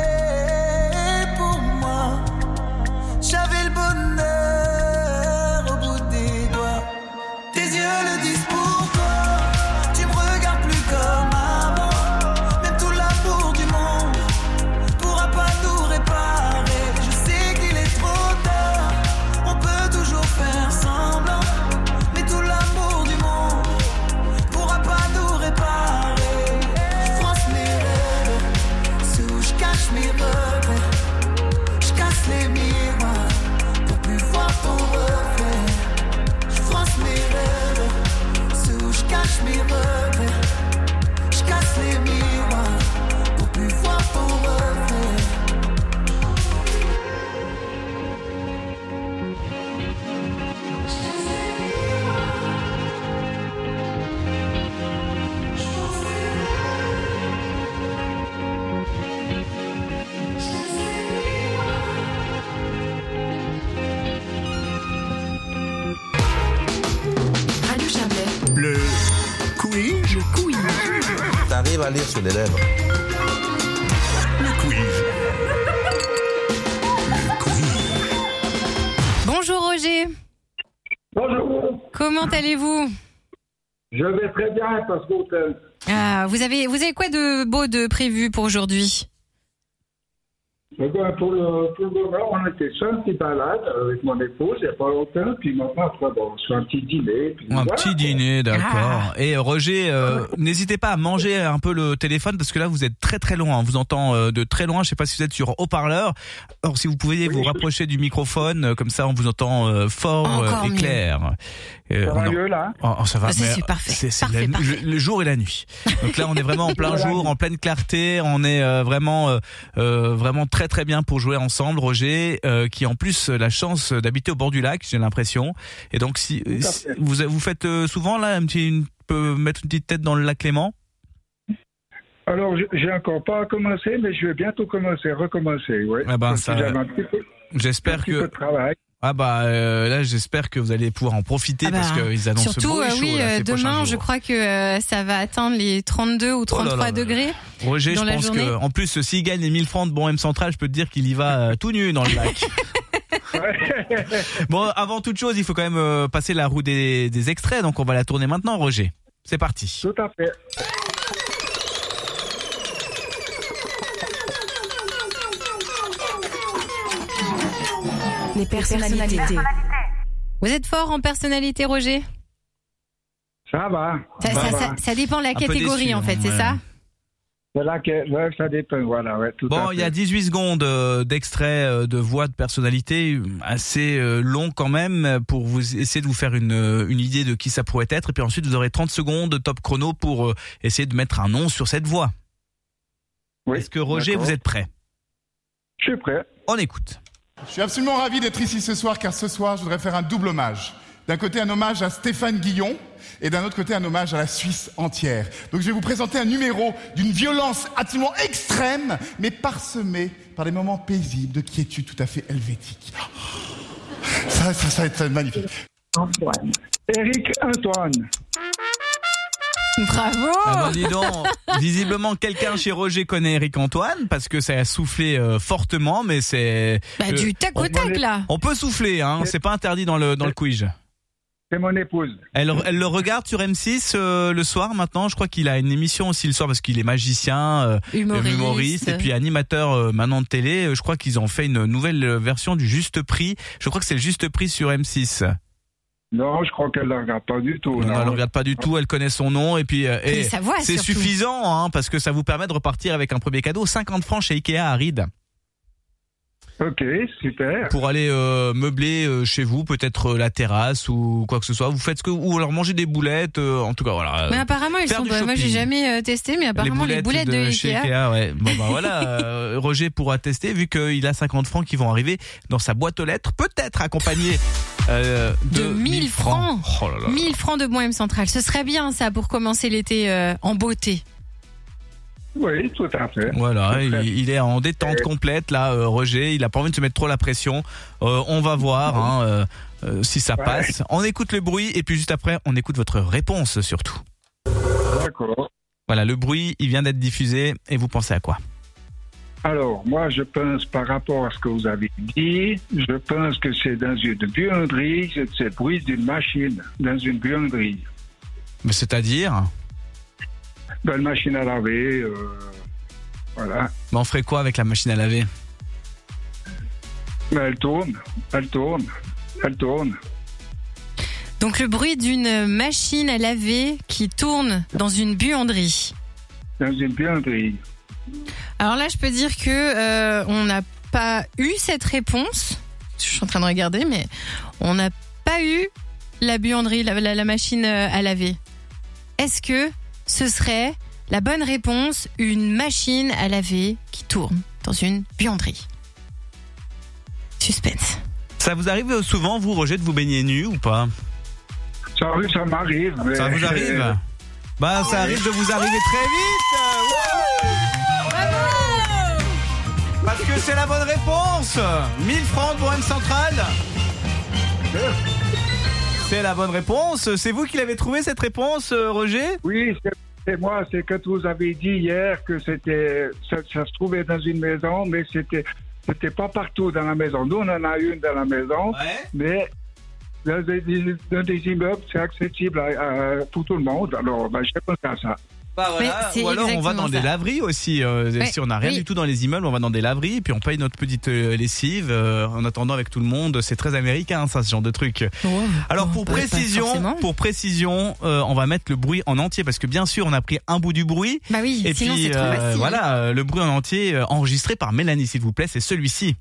pour moi. J'avais le bonheur au bout des doigts. Tes yeux le disent pourquoi. Tu me regardes plus comme avant. Même tout l'amour du monde pourra pas nous réparer. Je sais qu'il est trop tard. On peut toujours faire semblant. Mais tout l'amour du monde pourra pas nous réparer. arrive à lire sur les lèvres. Le quiz. Le quiz. Bonjour Roger. Bonjour. Comment allez-vous? Je vais très bien, parce que... Ah, vous avez, vous avez quoi de beau de prévu pour aujourd'hui? Eh ben, pour le, pour le moment, on était sur un petit balade avec mon épouse il n'y a pas longtemps, puis maintenant, après, bon, sur un petit dîner. Puis Un voilà. petit dîner, d'accord. Ah. Et Roger, euh, n'hésitez pas à manger un peu le téléphone parce que là vous êtes très très loin. On vous entend euh, de très loin. Je ne sais pas si vous êtes sur haut-parleur. Alors si vous pouviez vous rapprocher du microphone, euh, comme ça on vous entend euh, fort Encore euh, et mieux. clair. Euh, Ça va on en- mieux, là Oh, oh, ça va. Ah, c'est mais super, parfait. C'est, c'est Parfait, la- parfait. Le, le jour et la nuit. Donc là on est vraiment en plein Voilà. jour, en pleine clarté. On est euh, vraiment euh, euh, vraiment très très bien pour jouer ensemble. Roger, euh, qui a en plus la chance d'habiter au bord du lac, j'ai l'impression. Et donc si, Tout à si- fait. vous vous faites euh, souvent là un petit une, peut mettre une petite tête dans le lac Léman. Alors, je- j'ai encore pas commencé, mais je vais bientôt commencer, recommencer, oui. Ah ben, Parce que ça- j'avais un petit peu, J'espère un petit que peu de travail. ah bah euh, là j'espère que vous allez pouvoir en profiter Ah bah, parce qu'ils annoncent surtout, beau et euh, chaud, oui, là, euh, ces prochains demain, jours. je crois que euh, ça va atteindre les trente-deux ou Oh là là trente-trois là là. degrés. Roger, dans je la pense journée. que en plus s'il gagne les mille francs de Bon M Central, je peux te dire qu'il y va euh, tout nu dans le lac. Bon, avant toute chose, il faut quand même euh, passer la roue des, des extraits, donc on va la tourner maintenant, Roger. C'est parti. Tout à fait. Les personnalités. Vous êtes fort en personnalité, Roger? Ça va. Ça, ça ça, va. ça- ça dépend de la Un peu catégorie, déçu, en fait, hein, c'est ouais. ça? Voilà que, ouais, ça dépend, voilà, ouais, tout à Bon, fait. il y a dix-huit secondes euh, d'extrait euh, de voix de personnalité, euh, assez euh, long quand même, pour vous essayer de vous faire une, euh, une idée de qui ça pourrait être. Et puis ensuite, vous aurez trente secondes de top chrono pour euh, essayer de mettre un nom sur cette voix. Oui, Est-ce que Roger, d'accord. vous êtes prêt? Je suis prêt. On écoute. Je suis absolument ravi d'être ici ce soir, car ce soir, je voudrais faire un double hommage. D'un côté, un hommage à Stéphane Guillon, et d'un autre côté, un hommage à la Suisse entière. Donc je vais vous présenter un numéro d'une violence absolument extrême, mais parsemé par des moments paisibles, de quiétude tout à fait helvétique. Ça, ça, ça va être magnifique. Antoine. Éric Antoine. Bravo! Ah bah dis donc, visiblement quelqu'un chez Roger connaît Eric Antoine parce que ça a soufflé euh, fortement, mais c'est Bah, euh, du tac au on- tac, là. On peut souffler, hein, c'est pas interdit dans le dans le quiz. C'est mon épouse. Elle, elle le regarde sur M six euh, le soir maintenant. Je crois qu'il a une émission aussi le soir parce qu'il est magicien, euh, Humoriste. humoriste et puis animateur euh, maintenant de télé. Euh, Je crois qu'ils ont fait une nouvelle euh, version du Juste Prix. Je crois que c'est le Juste Prix sur M six. Non, je crois qu'elle ne regarde pas du tout. Non, non. elle ne regarde pas du tout, elle connaît son nom et puis euh, Et et sa voix, c'est surtout. suffisant hein, parce que ça vous permet de repartir avec un premier cadeau, cinquante francs chez Ikea à Ried. Ok, super. Pour aller euh, meubler euh, chez vous, peut-être euh, la terrasse ou quoi que ce soit. Vous faites ce que ou alors manger des boulettes. euh, en tout cas, voilà. Mais apparemment, ils Faire sont du bonnes. Moi, j'ai shopping. jamais euh, testé, mais apparemment, les boulettes, de, chez Ikea. Ikea, ouais. Bon bah voilà, euh, Roger pourra tester vu qu'il a cinquante francs qui vont arriver dans sa boîte aux lettres, peut-être accompagné euh, de, De mille francs. Oh là là. mille francs de Bon M Central. Ce serait bien, ça, pour commencer l'été euh, en beauté. Oui, tout à fait. Voilà, Tout à fait. il, il est en détente complète là, euh, Roger. Il a pas envie de se mettre trop la pression. Euh, on va voir hein, euh, euh, si ça Ouais. passe. On écoute le bruit et puis juste après, on écoute votre réponse surtout. D'accord. Voilà, le bruit, il vient d'être diffusé et vous pensez à quoi? Alors, moi, je pense par rapport à ce que vous avez dit, je pense que c'est dans une buanderie, c'est c'est le bruit d'une machine dans une buanderie. Mais c'est-à-dire? Dans une machine à laver, euh, voilà. Mais on ferait quoi avec la machine à laver? Mais elle tourne, elle tourne, elle tourne. Donc, le bruit d'une machine à laver qui tourne dans une buanderie. Dans une buanderie. Alors là, je peux dire que euh, on n'a pas eu cette réponse. Je suis en train de regarder, mais on n'a pas eu la buanderie, la, la, la machine euh, à laver. Est-ce que ce serait la bonne réponse, une machine à laver qui tourne dans une buanderie? Suspense. Ça vous arrive souvent, vous, Roger, de vous baigner nu ou pas? Ça, ça m'arrive. mais- Ça vous arrive? Bah, ça arrive de vous arriver très vite. Wouh! Parce que c'est la bonne réponse. mille francs de Bon M Central. C'est la bonne réponse. C'est vous qui l'avez trouvé cette réponse, euh, Roger? Oui, c'est- c'est moi, c'est que vous avez dit hier que c'était, ça, ça se trouvait dans une maison, mais c'était, c'était pas partout dans la maison. Nous, on en a une dans la maison, ouais. mais dans des, dans des immeubles, c'est accessible à, à, pour tout le monde. Alors, ben, j'ai pensé à ça. Bah voilà. Ou alors on va dans ça. Des laveries aussi. Euh, ouais, si on n'a rien oui. du tout dans les immeubles, on va dans des laveries et puis on paye notre petite euh, lessive euh, en attendant avec tout le monde. C'est très américain, ça, ce genre de truc. Oh, alors pour oh, précision, pour précision, euh, on va mettre le bruit en entier parce que bien sûr on a pris un bout du bruit. Bah oui. Et sinon puis c'est trop euh, facile. voilà, le bruit en entier euh, enregistré par Mélanie, s'il vous plaît, c'est celui-ci.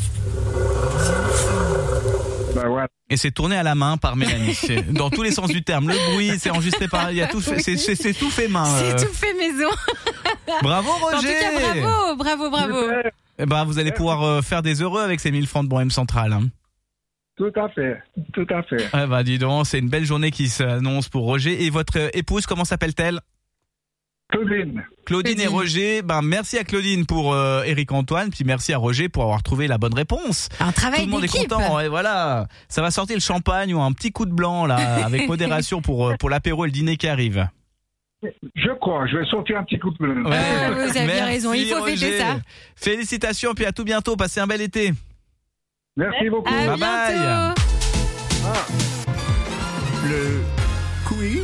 Bah ouais. Et c'est tourné à la main par Mélanie. C'est dans tous les sens du terme. Le bruit, c'est enregistré par. Il y a tout fait. C'est, c'est, c'est tout fait main. C'est euh. tout fait maison. Bravo Roger. En tout cas, bravo, bravo, bravo. Eh ben, vous allez pouvoir euh, faire des heureux avec ces mille francs de Bohème Centrale. Hein. Tout à fait, tout à fait. Eh ben, dis donc, c'est une belle journée qui s'annonce pour Roger. Et votre euh, épouse, comment s'appelle-t-elle? Claudine. Claudine. Claudine et Roger, ben merci à Claudine pour euh, Eric Antoine, puis merci à Roger pour avoir trouvé la bonne réponse. Un travail Tout le monde d'équipe. est content, et voilà. Ça va sortir le champagne ou un petit coup de blanc là, avec modération pour pour l'apéro et le dîner qui arrive. Je crois, je vais sortir un petit coup de blanc. Ouais. Ah, vous avez merci, raison, il faut Roger. fêter ça. Félicitations, puis à tout bientôt. Passez un bel été. Merci beaucoup. À bye bye. bientôt. Ah. Le quiz.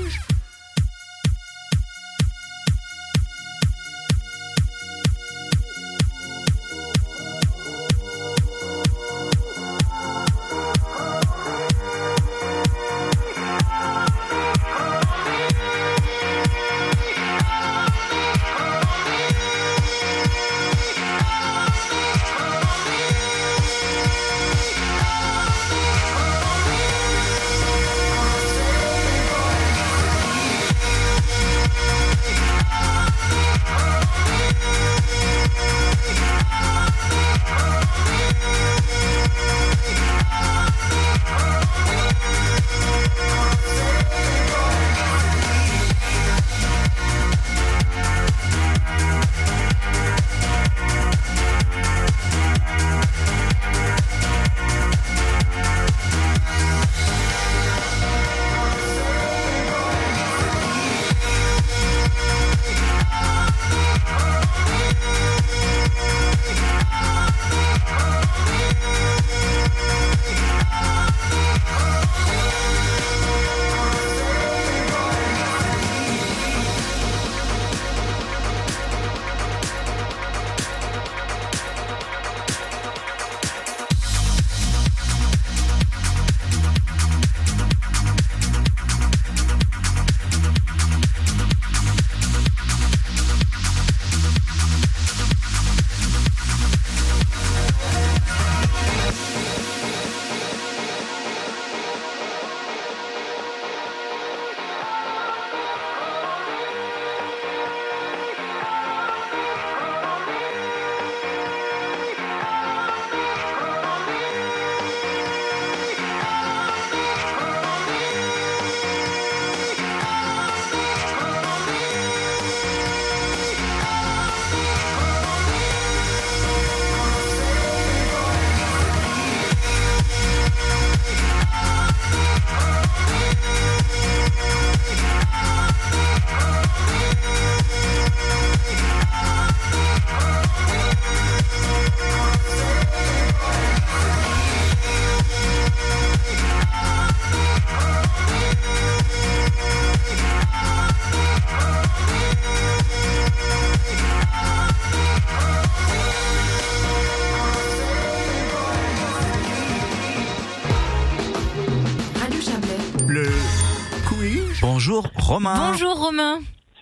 Bonjour Romain. Bonjour Romain.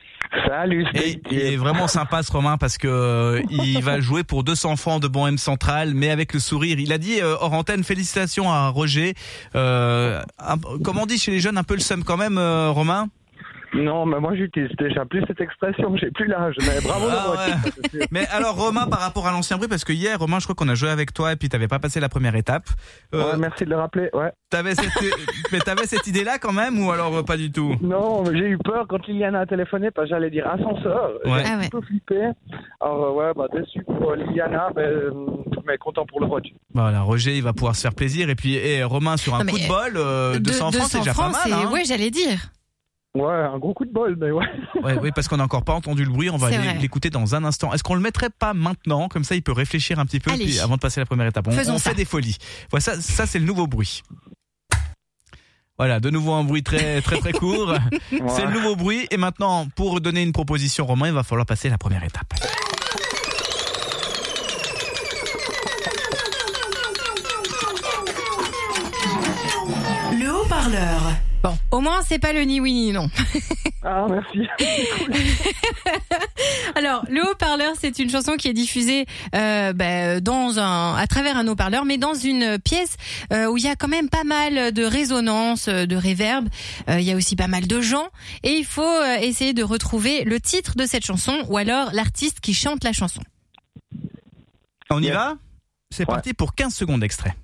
Salut. Et il est vraiment sympa ce Romain parce que euh, il va jouer pour deux cents francs de Bohème Centrale, mais avec le sourire. Il a dit euh, hors antenne, félicitations à Roger. Euh, un, comme on dit chez les jeunes, un peu le seum quand même, euh, Romain. Non, mais moi j'utilise déjà plus cette expression, j'ai plus l'âge, mais bravo. Ah ouais. Mais alors Romain, par rapport à l'ancien bruit, parce que hier Romain, je crois qu'on a joué avec toi et puis t'avais pas passé la première étape. Euh, ouais, merci de le rappeler, ouais. T'avais cette, mais t'avais cette idée-là quand même ou alors euh, pas du tout? Non, mais j'ai eu peur quand Liliana a téléphoné parce que j'allais dire ascenseur. Ouais. J'ai Ah un ouais. peu flippé. Alors euh, ouais, bah déçu pour euh, Liliana, mais, euh, mais content pour le Roger. Voilà, Roger, il va pouvoir se faire plaisir et puis et Romain sur un Non, coup mais de bol, euh, deux cents francs, c'est déjà francs, pas mal. c'est... Hein. Ouais, j'allais dire. Ouais, un gros coup de bol, mais ouais. Ouais, oui, parce qu'on n'a encore pas entendu le bruit. On va C'est aller vrai. l'écouter dans un instant. Est-ce qu'on le mettrait pas maintenant? Comme ça, il peut réfléchir un petit peu Allez. puis avant de passer à la première étape. On, Faisons on ça. fait des folies. Voilà, ça, ça c'est le nouveau bruit. Voilà, de nouveau un bruit très très très court. Ouais. C'est le nouveau bruit. Et maintenant, pour donner une proposition, Romain, il va falloir passer à la première étape. Le haut-parleur. Bon, au moins c'est pas le ni oui ni non. Ah, merci. Alors, le haut-parleur, c'est une chanson qui est diffusée euh, bah, dans un, à travers un haut-parleur, mais dans une pièce euh, où il y a quand même pas mal de résonance, de réverb. Euh, il y a aussi pas mal de gens, et il faut euh, essayer de retrouver le titre de cette chanson ou alors l'artiste qui chante la chanson. On y Yes. va? C'est Ouais. parti pour quinze secondes d'extrait.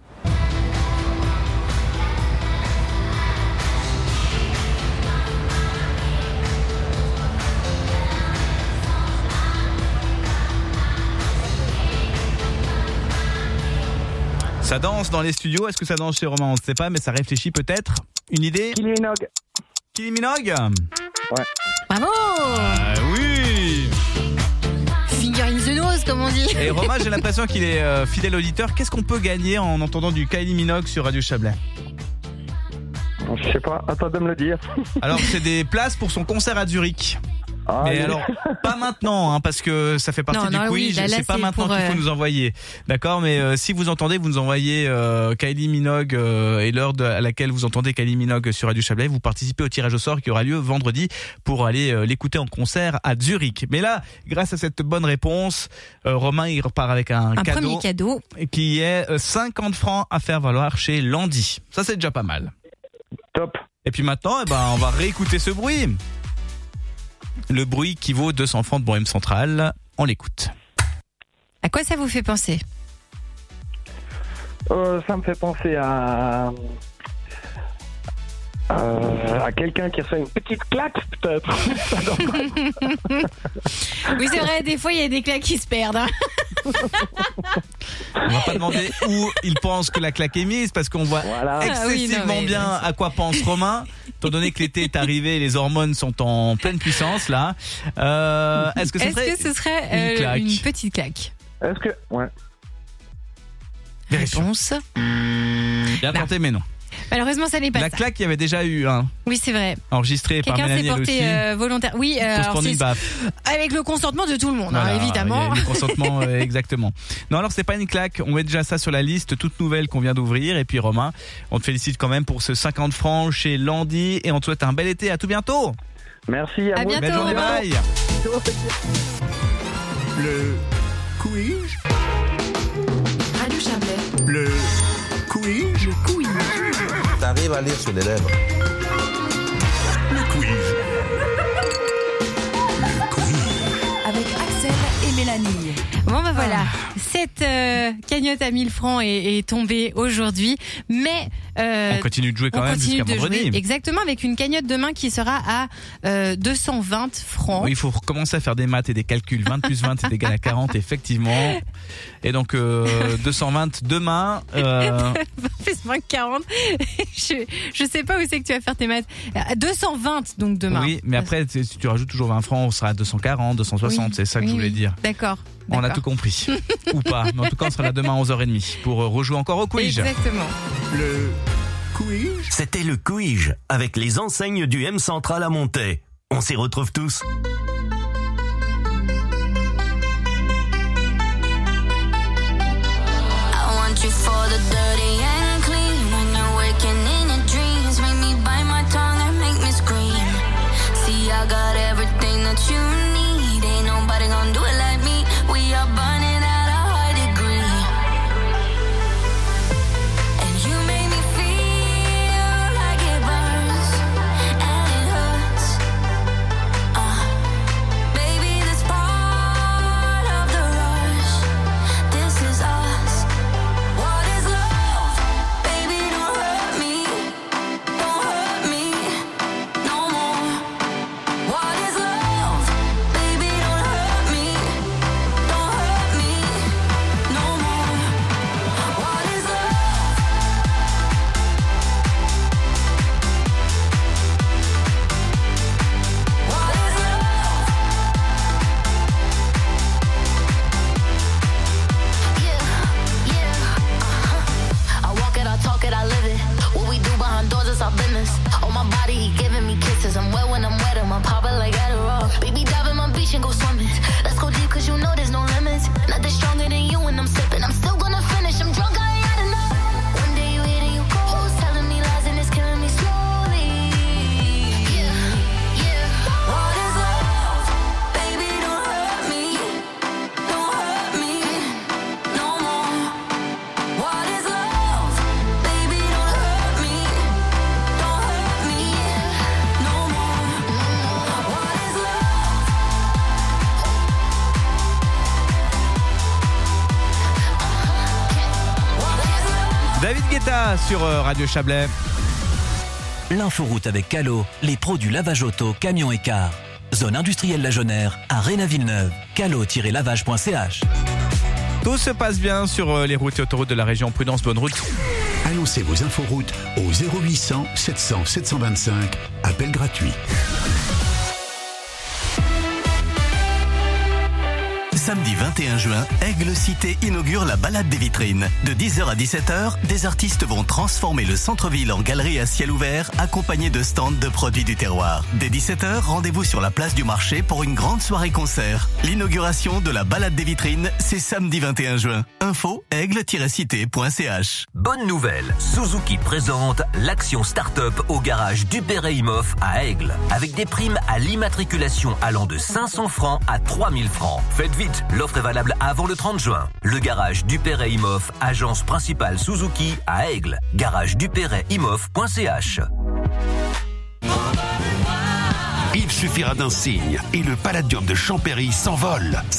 Ça danse dans les studios. Est-ce que ça danse chez Romain? On ne sait pas, mais ça réfléchit peut-être. Une idée? Kylie Minogue. Kylie Minogue? Ouais. Bravo! Ah oui! Finger in the nose, comme on dit. Et Romain, j'ai l'impression qu'il est euh, fidèle auditeur. Qu'est-ce qu'on peut gagner en entendant du Kylie Minogue sur Radio Chablais? Je sais pas, attends de me le dire. Alors, c'est des places pour son concert à Zurich. Ah, Mais oui. alors, pas maintenant, hein, parce que ça fait partie Non, du non, oui, quiz. là, là, c'est pas c'est maintenant pour, qu'il faut euh, nous envoyer. D'accord? Mais euh, si vous entendez, vous nous envoyez euh, Kylie Minogue euh, et l'heure de- à laquelle vous entendez Kylie Minogue sur Radio Chablais. Vous participez au tirage au sort qui aura lieu vendredi pour aller euh, l'écouter en concert à Zurich. Mais là, grâce à cette bonne réponse, euh, Romain, il repart avec un, Un cadeau, premier cadeau. qui est euh, cinquante francs à faire valoir chez Landy. Ça, c'est déjà pas mal. Top. Et puis maintenant, eh ben, on va réécouter ce bruit. Le bruit qui vaut deux cents francs de Bohème Centrale. On l'écoute. À quoi ça vous fait penser? Euh, ça me fait penser à... Euh, à quelqu'un qui reçoit une petite claque, peut-être. Ça donne- Oui, c'est vrai, des fois, il y a des claques qui se perdent. hein. On va pas demander où il pense que la claque est mise parce qu'on voit Voilà. excessivement Ah oui, non, mais- bien à quoi pense Romain. Étant donné que l'été est arrivé, les hormones sont en pleine puissance là. Euh, est-ce que ce Est-ce serait que ce serait une euh, claque une petite claque? Est-ce que... Ouais. Vérifions. Réponse. Bien Non. tenté, mais non. Malheureusement, ça n'est pas La ça. claque, il y avait déjà eu un Oui, c'est vrai. enregistré par Quelqu'un s'est Mélanie elle porté aussi. euh, volontaire. Oui, euh, Faut se alors prendre c'est une baffe. avec le consentement de tout le monde, hein, Voilà, évidemment. il y a eu le consentement, euh, exactement. Non, alors c'est pas une claque. On met déjà ça sur la liste toute nouvelle qu'on vient d'ouvrir. Et puis Romain, on te félicite quand même pour ce cinquante francs chez Landy et on te souhaite un bel été. À tout bientôt. Merci à, À vous. bientôt. Belle journée, bye. Le quiz, Radio Chablais. le quiz, Le quiz. T'arrives à lire sur les lèvres. le quiz. Le quiz. Avec Axel et Mélanie. Bon, bah voilà. Ah. Cette euh, cagnotte à mille francs est, est tombée aujourd'hui. Mais euh, On continue de jouer quand on même continue jusqu'à de vendredi. jouer. Exactement, avec une cagnotte demain qui sera à euh, deux cent vingt francs. Oui, il faut recommencer à faire des maths et des calculs. vingt plus vingt est égal à quarante, effectivement. Et donc, euh, deux cent vingt demain. Euh, Plus vingt, quarante. je, je sais pas où c'est que tu vas faire tes maths. À deux cent vingt, donc demain. oui, mais après, si tu rajoutes toujours vingt francs, on sera à deux cent quarante, deux cent soixante. Oui, C'est ça que oui, je voulais oui. dire. D'accord. On a d'accord. tout compris. Ou pas. Mais en tout cas, on sera là demain à onze heures trente pour euh, rejouer encore au quiz. Exactement. Le quiz. C'était le quiz avec les enseignes du M Central à Montaix. On s'y retrouve tous. I want you for the dirty and clean. When you're waking in your dreams, make me bite my tongue and make me scream. See, I got everything that you need. Ain't nobody gonna do it like me. We are burning at a high degree. And you make me feel like it burns and it hurts. Uh, David Guetta sur euh, Radio Chablais. L'inforoute avec Calo, les pros du lavage auto, camion et car. Zone industrielle La Jonère, à Réna-Villeneuve. calo tiret lavage point c h. Tout se passe bien sur euh, les routes et autoroutes de la région. Prudence, bonne route. Annoncez vos inforoutes au zéro huit cents sept cents sept cent vingt-cinq. Appel gratuit. Samedi vingt et un juin, Aigle Cité inaugure la balade des vitrines. De dix heures à dix-sept heures, des artistes vont transformer le centre-ville en galerie à ciel ouvert, accompagnés de stands de produits du terroir. Dès dix-sept heures, rendez-vous sur la place du marché pour une grande soirée concert. L'inauguration de la balade des vitrines, c'est samedi vingt et un juin. Info aigle tiret cité point c h. Bonne nouvelle, Suzuki présente l'action start-up au garage Dupéré Imhoff à Aigle, avec des primes à l'immatriculation allant de cinq cents francs à trois mille francs. Faites vite, l'offre est valable avant le trente juin. Le garage Dupéré Imhoff, agence principale Suzuki à Aigle. garage dupéré imhoff point c h. Il suffira d'un signe et le palladium de Champéry s'envole.